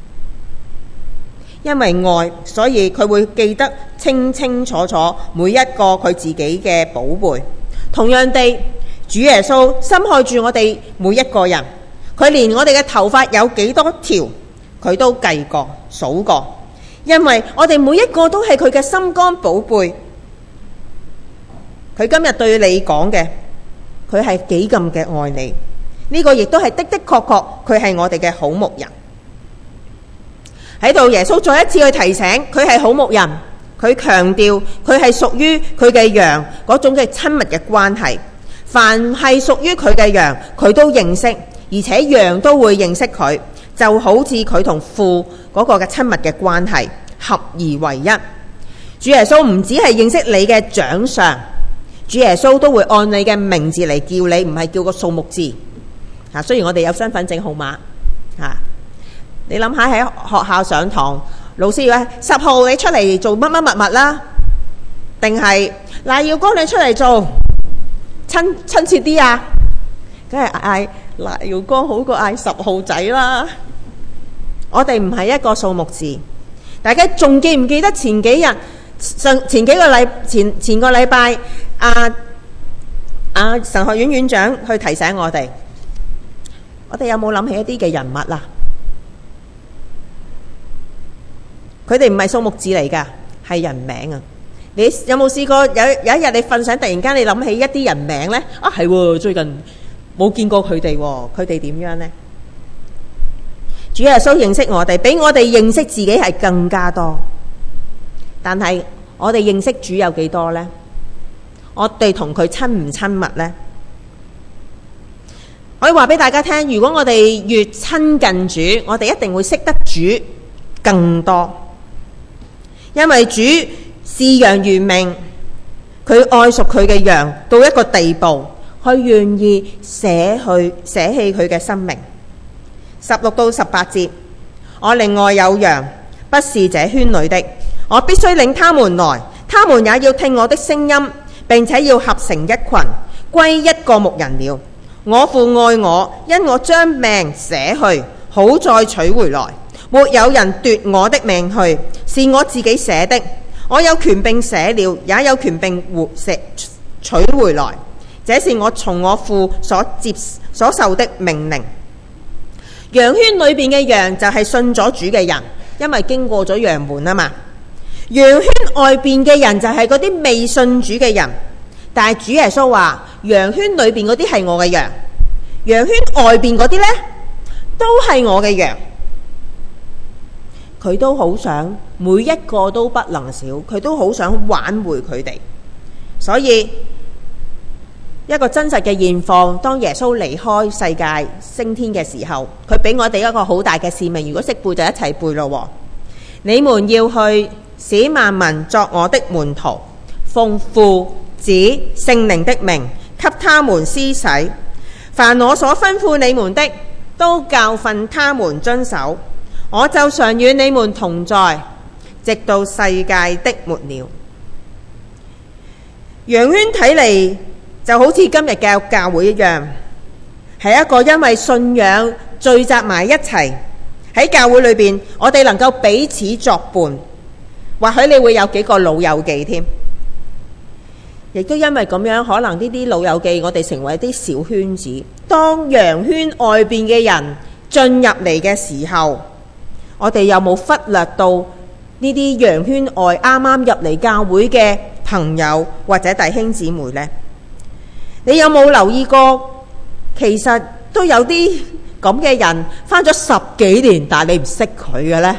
因為愛，所以佢會記得清清楚楚每一個佢自己嘅寶貝。同樣地，主耶穌深愛住我哋每一個人，佢連我哋嘅頭髮有幾多條，佢都計過數過，因為我哋每一個都係佢嘅心肝寶貝。佢今日對你講嘅，佢係幾咁嘅愛你，呢個亦都係的的確確佢係我哋嘅好牧人。喺度耶穌再一次去提醒佢係好牧人，佢強調佢係屬於佢嘅羊嗰種嘅親密嘅關係。凡係屬於佢嘅羊，佢都認識，而且羊都會認識佢，就好似佢同父嗰個嘅親密嘅關係合而為一。主耶穌唔只係認識你嘅長相，主耶穌都會按你嘅名字嚟叫你，唔係叫個數目字。雖然我哋有身份證號碼，你諗下喺學校上堂，老師話10號你出嚟做乜乜物物啦，定係賴耀光你出嚟做親切啲啊？梗係嗌賴耀光好過嗌10號仔啦。我哋唔係一個數目字。大家仲記唔記得前幾個禮拜神學院院長去提醒我哋有冇諗起一啲嘅人物啊？佢哋唔係數目字嚟㗎，係人名啊！你有冇試過有一日你瞓醒，突然間你諗起一啲人名呢？係喎，最近冇見過佢哋喎，佢哋點樣呢？主耶穌認識我哋，比我哋認識自己係更加多。但係我哋認識主有幾多呢？我哋同佢親唔親密呢？我要話俾大家聽，如果我哋越親近主，我哋一定會識得主更多。因為主視羊如命，佢愛屬佢嘅羊到一個地步，佢願意捨棄佢嘅生命。16到18節，我另外有羊，不是這圈裏的，我必須領他們來，他們也要聽我的聲音，並且要合成一群，歸一個牧人了。我父愛我，因我將命捨去，好再取回來。沒有人奪我的命去，是我自己捨的。我有權柄捨了，也有權柄取回來。這是我從我父所受的命令。羊圈裏邊嘅羊就係信咗主嘅人，因為經過咗羊門啊嘛。羊圈外邊嘅人就係嗰啲未信主嘅人，但係主耶穌話羊圈裏邊嗰啲係我嘅羊，羊圈外邊嗰啲呢，都係我嘅羊。佢都好想每一個都不能少，佢都好想挽回佢哋。所以一個真實嘅現況，當耶穌離開世界升天嘅時候，佢俾我哋一個好大嘅使命。如果識背就一齊背咯。你們要去使萬民作我的門徒，奉父子聖靈的名給他們施洗，凡我所吩咐你們的，都教訓他們遵守。我就常與你們同在，直到世界的末了。羊圈睇嚟就好似今日嘅教會一樣，係一個因為信仰聚集埋一齊喺教會裏邊，我哋能夠彼此作伴。或許你會有幾個老友記添，亦都因為咁樣，可能呢啲老友記我哋成為一啲小圈子。當羊圈外邊嘅人進入嚟嘅時候，我哋有冇忽略到呢啲羊圈外啱啱入嚟教會嘅朋友或者弟兄姊妹呢？你有冇留意過？其實都有啲咁嘅人返咗10幾年，但係你唔識佢嘅呢？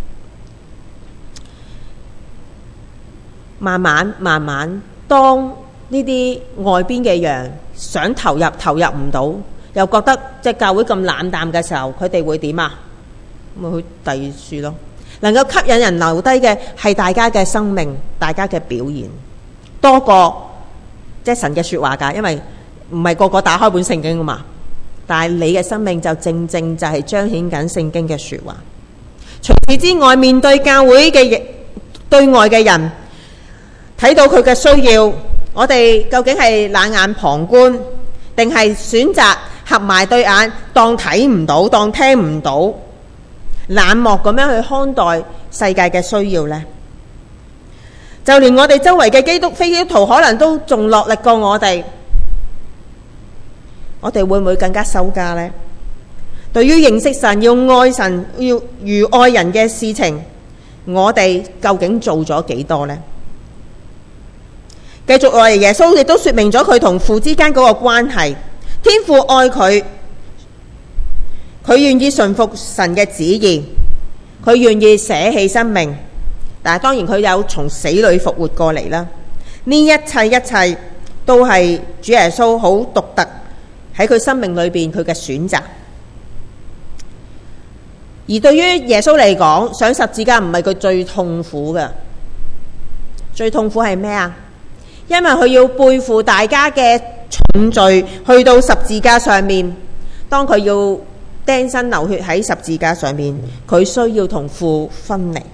慢慢，當呢啲外邊嘅羊想投入唔到，又覺得即係教會咁冷淡嘅時候，佢哋會點啊？咪去第二處咯。能夠吸引人留低嘅係大家嘅生命，大家嘅表現，多過即係神嘅說話㗎。因為唔係個個打開本聖經㗎嘛，但係你嘅生命就正正就係彰顯緊聖經嘅說話。除此之外，面對教會嘅對外嘅人，睇到佢嘅需要，我哋究竟係冷眼旁觀，定係選擇合埋對眼，當睇唔到，當聽唔到，冷漠咁樣去看待世界嘅需要呢？就連我哋周圍嘅非基督徒可能都仲落力過我哋會唔會更加收家呢？對於認識神、要愛神、要如愛人嘅事情，我哋究竟做咗幾多呢？繼續落嚟，耶穌亦都說明咗佢同父之間嗰個關係。天父愛佢，佢願意順服神嘅旨意，佢願意捨棄生命，但係當然佢有從死裏復活過嚟啦。呢一切都係主耶穌好獨特喺佢生命裏邊佢嘅選擇。而對於耶穌嚟講，上十字架唔係佢最痛苦嘅，最痛苦係咩啊？因為佢要背負大家嘅重罪去到十字架上面，當佢要釘身流血喺十字架上面，佢需要同父分離。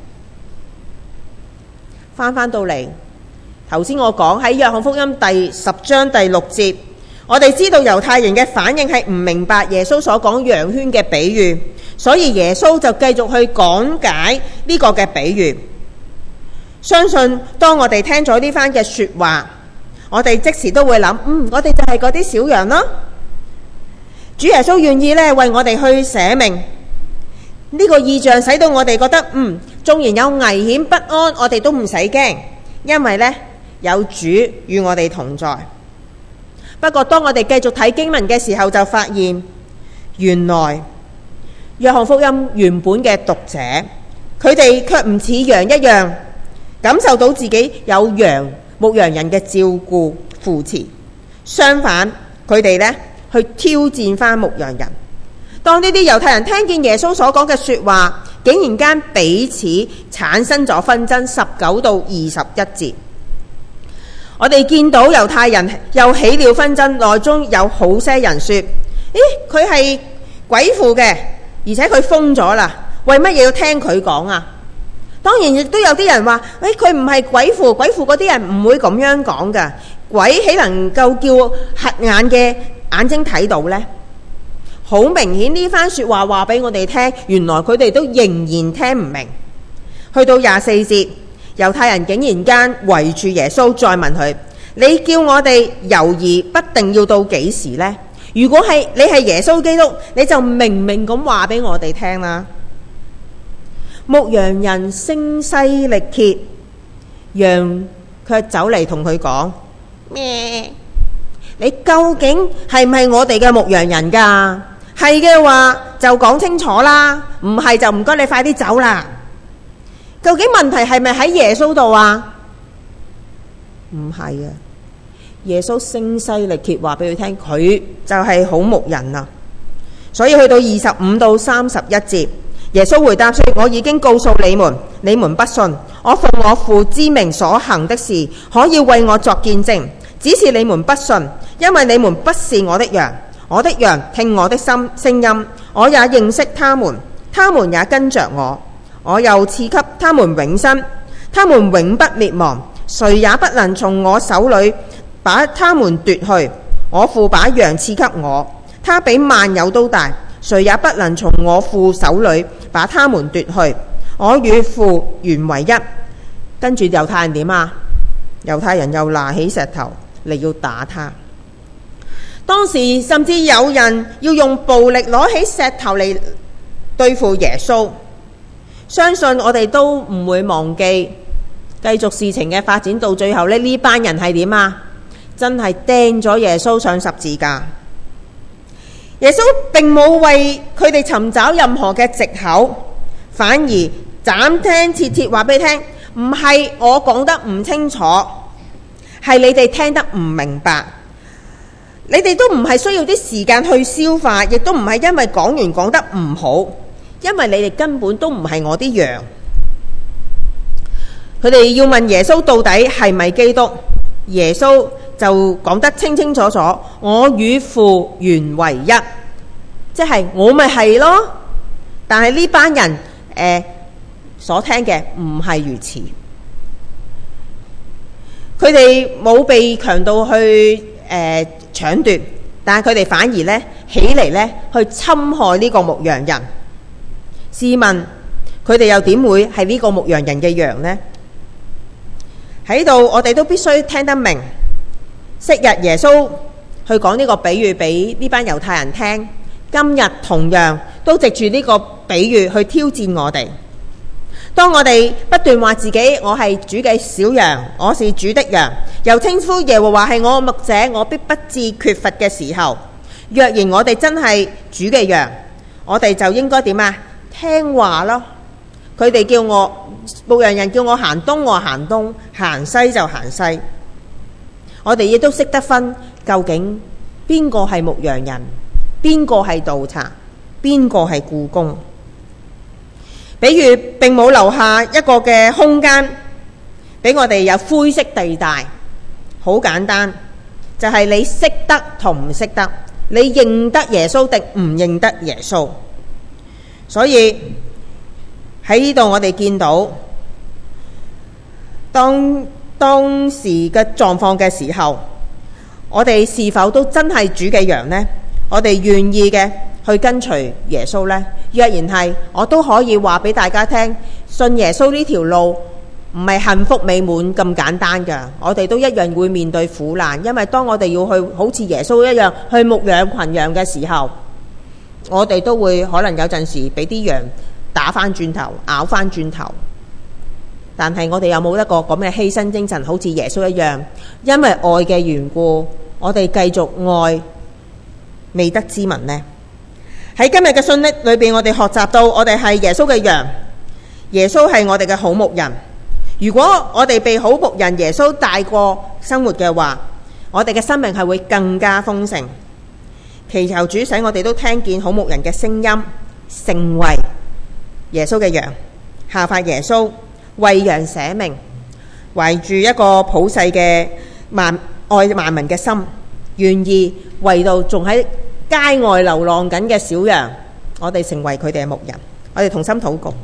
翻到嚟，頭先我講喺約翰福音第10章第6節，我哋知道猶太人嘅反應係唔明白耶穌所講羊圈嘅比喻，所以耶穌就繼續去講解呢個嘅比喻。相信當我哋聽咗呢番嘅說話，我哋即時都會諗，我哋就係嗰啲小羊咯。主耶穌願意為我哋去捨命，呢個異象使到我哋覺得，縱然有危險不安，我哋都唔使驚，因為有主與我哋同在。不過當我哋繼續睇經文嘅時候，就發現原來約翰福音原本嘅讀者，佢哋卻唔似羊一樣感受到自己有牧羊人嘅照顧扶持，相反佢哋去挑戰翻牧羊人。當呢啲猶太人聽見耶穌所講嘅說話，竟然間彼此產生咗紛爭。19到21節，我哋見到猶太人又起了紛爭，內中有好些人說：佢係鬼附嘅，而且佢瘋咗啦，為乜嘢要聽佢講啊？當然亦都有啲人話：佢唔係鬼附嗰啲人唔會咁樣講㗎，鬼豈能夠叫瞎眼嘅眼睛睇到呢？好明顯呢番說話話俾我哋聽，原來佢哋都仍然聽唔明。去到24節，猶太人竟然間圍住耶穌，再問佢：你叫我哋猶豫不定要到幾時呢？如果係你係耶穌基督，你就明明咁話俾我哋聽啦。牧羊人聲嘶力竭，羊卻走嚟同佢講：咩？你究竟係唔係我哋嘅牧羊人㗎？係嘅話就講清楚啦，唔係就唔該你快啲走啦。究竟問題係咪喺耶穌度啊？唔係啊，耶穌聲嘶力竭話俾佢聽，佢就係好牧人啊。所以去到25到31節，耶穌回答說：我已經告訴你們，你們不信。我奉我父之名所行的事，可以為我作見證，只是你們不信，因為你們不是我的羊。我的羊聽我的聲音，我也認識他們，他們也跟着我。我又賜給他們永生，他們永不滅亡，誰也不能從我手裏把他們奪去。我父把羊賜給我，他比萬有都大，誰也不能從我父手裏把他們奪去。我與父原為一。跟住猶太人點啊？猶太人又拿起石頭嚟要打他。當時甚至有人要用暴力攞起石頭嚟對付耶穌。 相信我哋都唔會忘記，繼續事情嘅發展到最後咧，呢班人係點啊？真係釘咗耶穌上十字架。耶穌並冇為佢哋尋找任何嘅藉口，反而斬釘截鐵話俾你聽，唔係我講得唔清楚，係你哋聽得唔明白。你哋都唔係需要啲時間去消化，亦都唔係因為講完講得唔好，因為你哋根本都唔係我啲羊。佢哋要問耶穌到底係咪基督，耶穌就講得清清楚楚，我與父原為一，即係我咪係咯。但係呢班人所聽嘅唔係如此，佢哋冇被強盜去搶奪，但係佢哋反而咧起嚟咧去侵害呢個牧羊人。試問佢哋又點會係呢個牧羊人嘅羊呢？喺度我哋都必須聽得明。昔日耶穌去講呢個比喻俾呢班猶太人聽，今日同樣都藉住呢個比喻去挑戰我哋。當我哋不斷話自己我係主嘅小羊，我是主的羊，又稱呼耶和華係我嘅牧者，我必不致缺乏嘅時候，若然我哋真係主嘅羊，我哋就應該點啊？聽話咯。佢哋叫我牧羊人叫我行東，我行東；行西就行西。我哋亦都識得分究竟邊個係牧羊人，邊個係盜賊，邊個係僱工。比喻並冇留下一個嘅空間俾我哋有灰色地帶，好簡單，就係你識得同唔識得，你認得耶穌定唔認得耶穌。所以喺呢度我哋見到當時嘅狀況嘅時候，我哋是否都真係主嘅羊呢？我哋願意嘅去跟隨耶穌呢？若然係，我都可以話俾大家聽，信耶穌呢條路唔係幸福美滿咁簡單㗎。我哋都一樣會面對苦難，因為當我哋要去好似耶穌一樣去牧養群羊嘅時候，我哋都會可能有陣時俾啲羊打翻轉頭，咬翻轉頭。但係我哋有冇一個咁嘅犧牲精神，好似耶穌一樣，因為愛嘅緣故，我哋繼續愛未得之民呢？喺今日嘅信息裏邊，我哋學習到我哋係耶穌嘅羊，耶穌係我哋嘅好牧人。如果我哋被好牧人耶穌帶過生活嘅話，我哋嘅生命係會更加豐盛。祈求主使我哋都聽見好牧人嘅聲音，成為耶穌嘅羊，效法耶穌，為羊捨命，懷住一個普世嘅愛萬民嘅心，願意為到仲喺街外流浪緊嘅小羊，我哋成為佢哋嘅牧人。我哋同心禱告。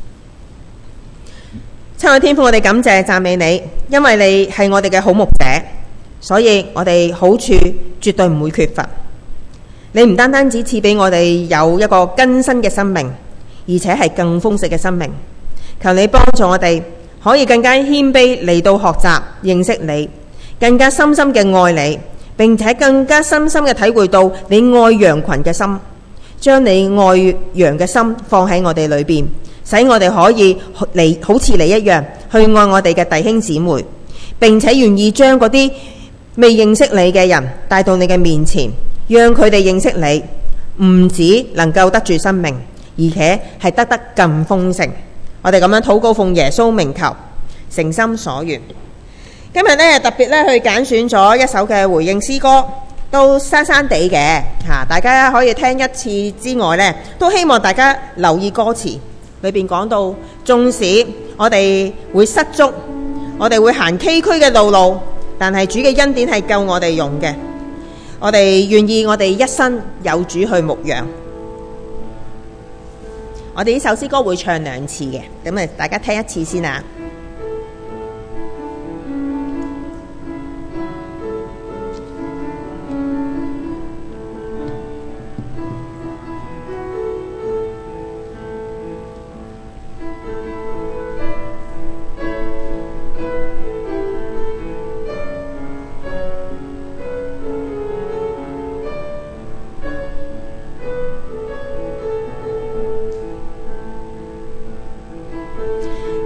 親愛天父，我哋感謝讚美你，因為你係我哋嘅好牧者，所以我哋好處絕對唔會缺乏。你唔單單只賜俾我哋有一個更新嘅生命，而且係更豐盛嘅生命。求你幫助我哋可以更加謙卑嚟到學習認識你，更加深深嘅愛你，並且更加深深嘅體會到你愛羊群嘅心，將你愛羊嘅心放喺我哋裏邊，使我哋可以好似你一樣去愛我哋嘅弟兄姊妹，並且願意將嗰啲未認識你嘅人帶到你嘅面前，讓佢哋認識你，唔止能夠得住生命，而且係得更豐盛。我哋咁樣禱告奉耶穌名求，誠心所願。今日呢特別去揀選咗一首嘅回應詩歌，都生生地嘅嚇，大家可以聽一次之外呢，都希望大家留意歌詞裏邊講到，縱使我哋會失足，我哋會行崎嶇嘅道路，但係主嘅恩典係夠我哋用嘅。我哋願意我哋一生有主去牧養。我哋呢首詩歌會唱2次嘅，咁啊大家聽一次先啊。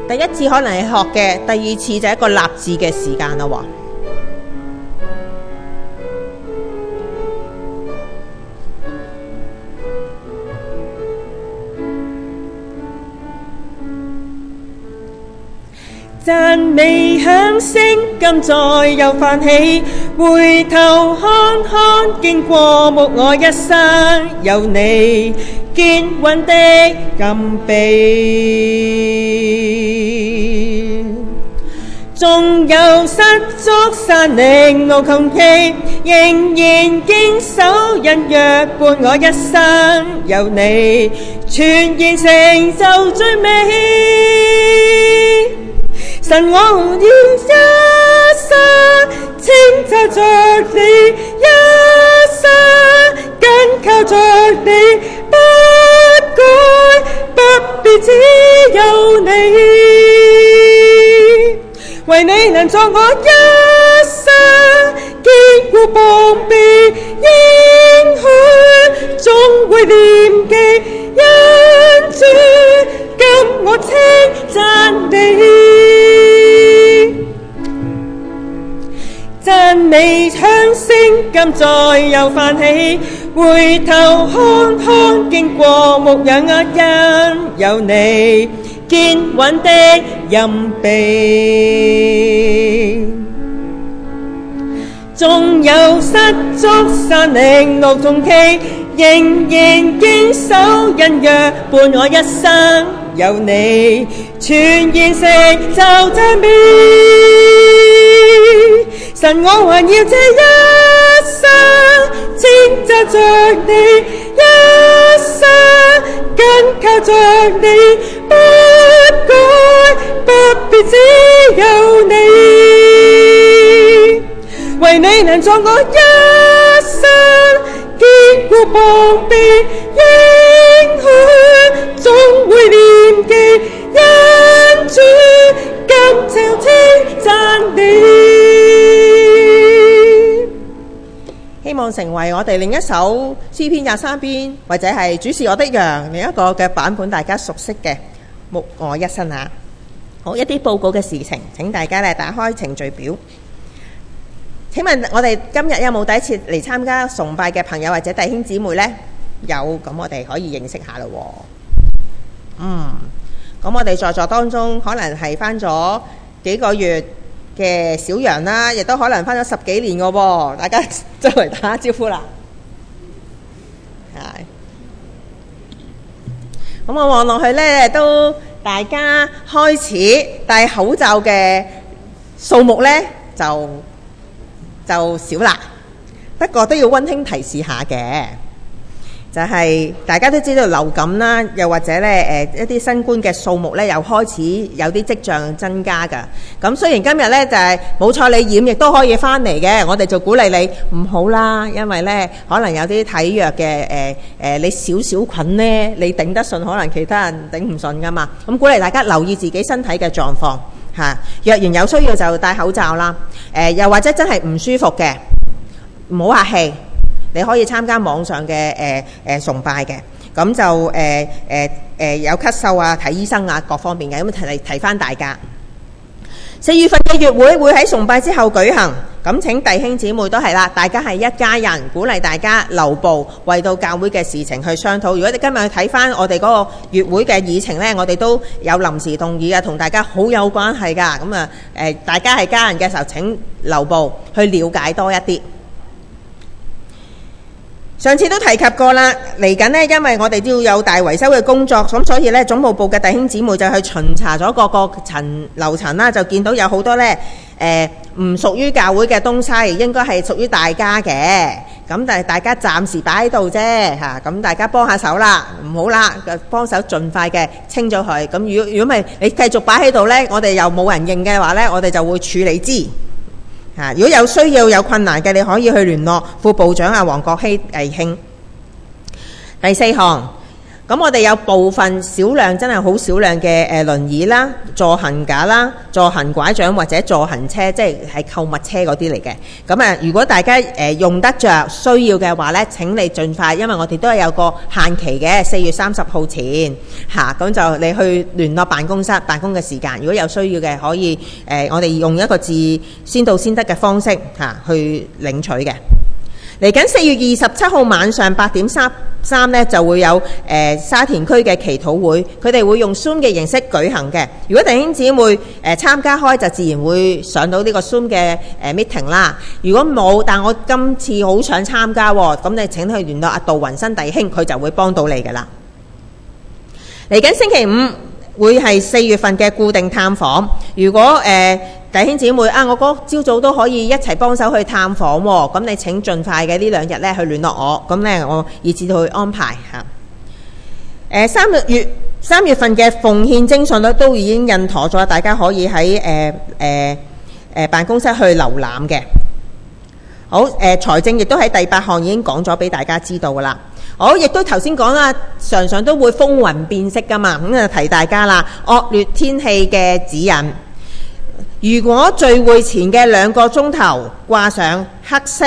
第一次可能係學嘅，第二次就係一個立志嘅時間啦喎。 讚美響聲，今再又泛起，回頭看看，經過沒我一生，有你堅穩的禁庇。縱有失足山嶺路窮奇，仍然堅守隱約伴我一生，有你全然成就最美。神，我要一生稱讚着你，一生緊靠着你，不改不變，只有你。為你能作我一生堅固膀臂，應許總會念記，因主今我稱讚你。讚美響聲，今再又泛起，回頭看看，經過牧養恩，有你堅穩的蔭庇。縱有失足山嶺路縱崎，仍然堅守隱約伴我一生，有你全然成就讚美。神，我還要這一生稱讚着你，一生緊靠着你，不改不變，只有你。為你能作我一生堅固膀臂，應許總會念記，因主今朝稱讚你。 希望成為我哋另一首詩篇23篇，或者係主是我的羊另一個嘅版本，大家熟悉嘅牧我一生啊。好，一啲報告嘅事情，請大家咧打開程序表。請問我哋今日有冇第一次嚟參加崇拜嘅朋友或者弟兄姊妹呢？有，咁我哋可以認識下咯喎。咁我哋在座當中可能係返咗幾個月嘅小羊啦，亦都可能返咗10幾年嘅喎，大家周圍打下招呼啦。係。咁我望落去呢，都大家開始戴口罩嘅數目呢，就少啦，不過都要溫馨提示下嘅，就係大家都知道流感啦，又或者咧一啲新冠嘅數目咧又開始有啲跡象增加㗎。咁雖然今日咧就係冇錯，你染疫都可以翻嚟嘅，我哋就鼓勵你唔好啦，因為咧可能有啲體弱嘅你少少菌咧，你頂得順，可能其他人頂唔順噶嘛。咁鼓勵大家留意自己身體嘅狀況。若然有需要就戴口罩啦。又或者真係唔舒服嘅，唔好客氣，你可以參加網上嘅崇拜嘅。咁就有咳嗽啊、睇醫生啊各方面嘅，咁提翻大家。4月份嘅月會會喺崇拜之後舉行，咁請弟兄姊妹都係啦，大家係一家人，鼓勵大家留步，為到教會嘅事情去商討。如果你今日去睇翻我哋嗰個月會嘅議程呢，我哋都有臨時動議啊，同大家好有關係噶。咁啊大家係家人嘅時候，請留步去了解多一啲。上次都提及過啦，嚟緊呢，因為我哋都要有大維修嘅工作，咁所以呢，總務部嘅弟兄姊妹就去巡查咗各個樓層啦，就見到有好多呢唔屬於教會嘅東西，應該係屬於大家嘅，咁但係大家暫時擺喺度啫嚇，咁大家幫下手啦，唔好啦，幫手盡快嘅清咗佢。咁如果唔係你繼續擺喺度呢，我哋又冇人認嘅話呢，我哋就會處理之。如果有需要有困難嘅，你可以去聯絡副部長黃國希弟兄。第4項， 咁我哋有部分少量真係好少量嘅輪椅啦、助行架啦、助行拐杖或者助行車，即係購物車嗰啲嚟嘅。咁如果大家用得着需要嘅話呢，請你盡快，因為我哋都係有個限期嘅，4月30號前嚇，咁就你去聯絡辦公室辦公嘅時間。如果有需要嘅，可以我哋用一個先到先得嘅方式去領取嘅。嚟緊4月27號晚上8點3呢，就會有沙田區嘅祈禱會，佢哋會用 Zoom 嘅形式舉行嘅。如果弟兄姊妹參加開，就自然會上到呢個 Zoom 嘅meeting 啦。如果冇，但我今次好想參加喎，咁你請去聯絡阿杜雲新弟兄，佢就會幫到你噶啦。嚟緊星期五會係4月份嘅固定探訪，如果弟兄姊妹我嗰朝早都可以一齊幫手去探訪喎，咁你請盡快嘅呢2日咧去聯絡我，咁咧我以至到去安排嚇。3月份嘅奉獻徵信咧都已經印妥咗，大家可以喺辦公室去瀏覽嘅。好，財政亦都喺第8項已經講咗俾大家知道噶啦。好，亦都頭先講啦，常常都會風雲變色噶嘛，咁就提大家啦，惡劣天氣嘅指引。如果聚會前嘅2個鐘頭掛上黑色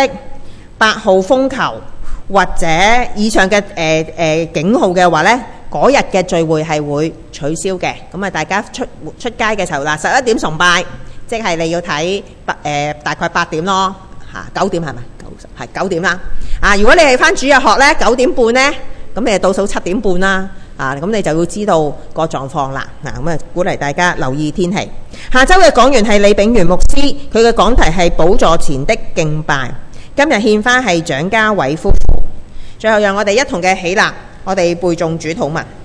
8號風球或者以上嘅警號嘅話呢，嗰日嘅聚會係會取消嘅。咁大家出街嘅時候啦，11點崇拜，即係你要睇大概8點咯，9點係咪？係9點啦。如果你係返主日學呢，9點半呢，咁你倒數7點半啦。咁你就要知道個狀況啦。咁鼓勵大家留意天氣。下週嘅講員係李炳元牧師，佢嘅講題係寶座前的敬拜。今日獻花係蔣家偉夫婦。最後讓我哋一同嘅起立，我哋背誦主禱文。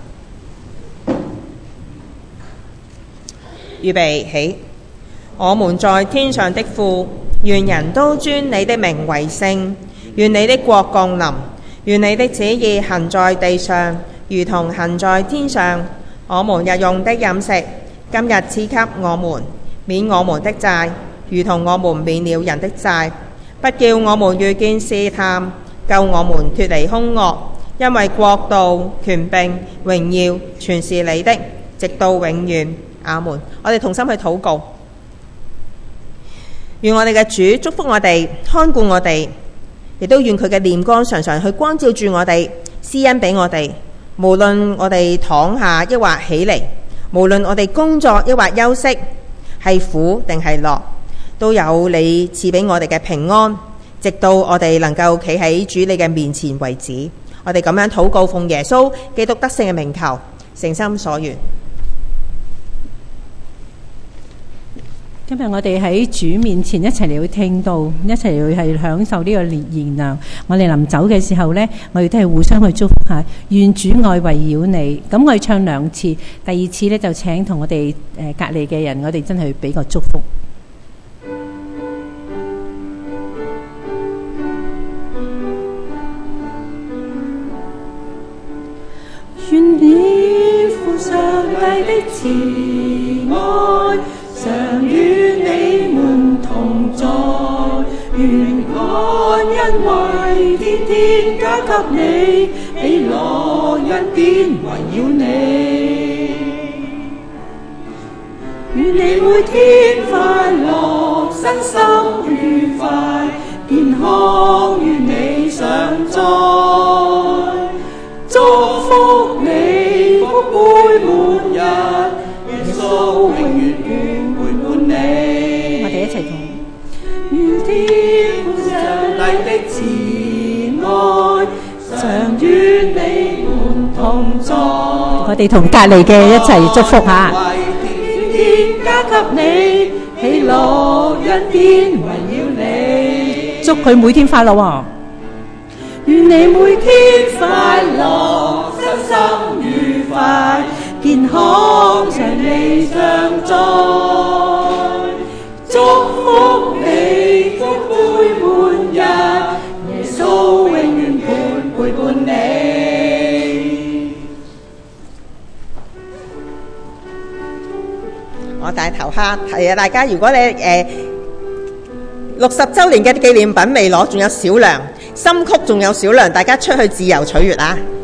預備起。我們在天上的父，願人都尊你的名為聖。願你的國降臨。願你的旨意行在地上，如同行在天上。我們日用的飲食，今日賜給我們，免我們的債，如同我們免了人的債。不叫我們遇見試探，救我們脫離兇惡。因為國度、權柄、榮耀，全是你的，直到永遠。阿門。我哋同心去禱告。願我哋嘅主祝福我哋，看顧我哋，亦都願佢嘅臉光常常去光照住我哋，施恩俾我哋。無論我哋躺下抑或起嚟，無論我哋工作抑或休息，係苦定係樂，都有你賜俾我哋嘅平安，直到我哋能夠企喺主你嘅面前為止。我哋咁樣禱告，奉耶穌基督得勝嘅名求，誠心所願。 今日我哋喺主面前一齊嚟去聽道，一齊嚟係享受呢個言糧。我哋臨走嘅時候呢，我哋都係互相去祝福下，願主愛圍繞你。咁我哋唱2次，第2次呢就請同我哋隔離嘅人，我哋真係俾個祝福。 願你父上帝的慈愛常與你們同在，願安恩惠天天加給你，喜樂恩典圍繞你。願你每天快樂，身心愉快，健康與你常在，祝福你福杯滿溢，耶穌永遠陪伴你。 我哋一齊同願天父上帝的慈愛常與你們同在。 我哋同隔離嘅一齊祝福下。 天天加給你，喜樂恩典圍繞你。 祝佢每天快樂喎。 願你每天快樂，身心愉快，健康長你常在，祝福你福杯滿溢，耶穌永遠陪伴你。 我帶頭蝦提下大家，如果你60週年嘅紀念品未攞，仲有少量。心曲仲有少量，大家出去自由取悅啊！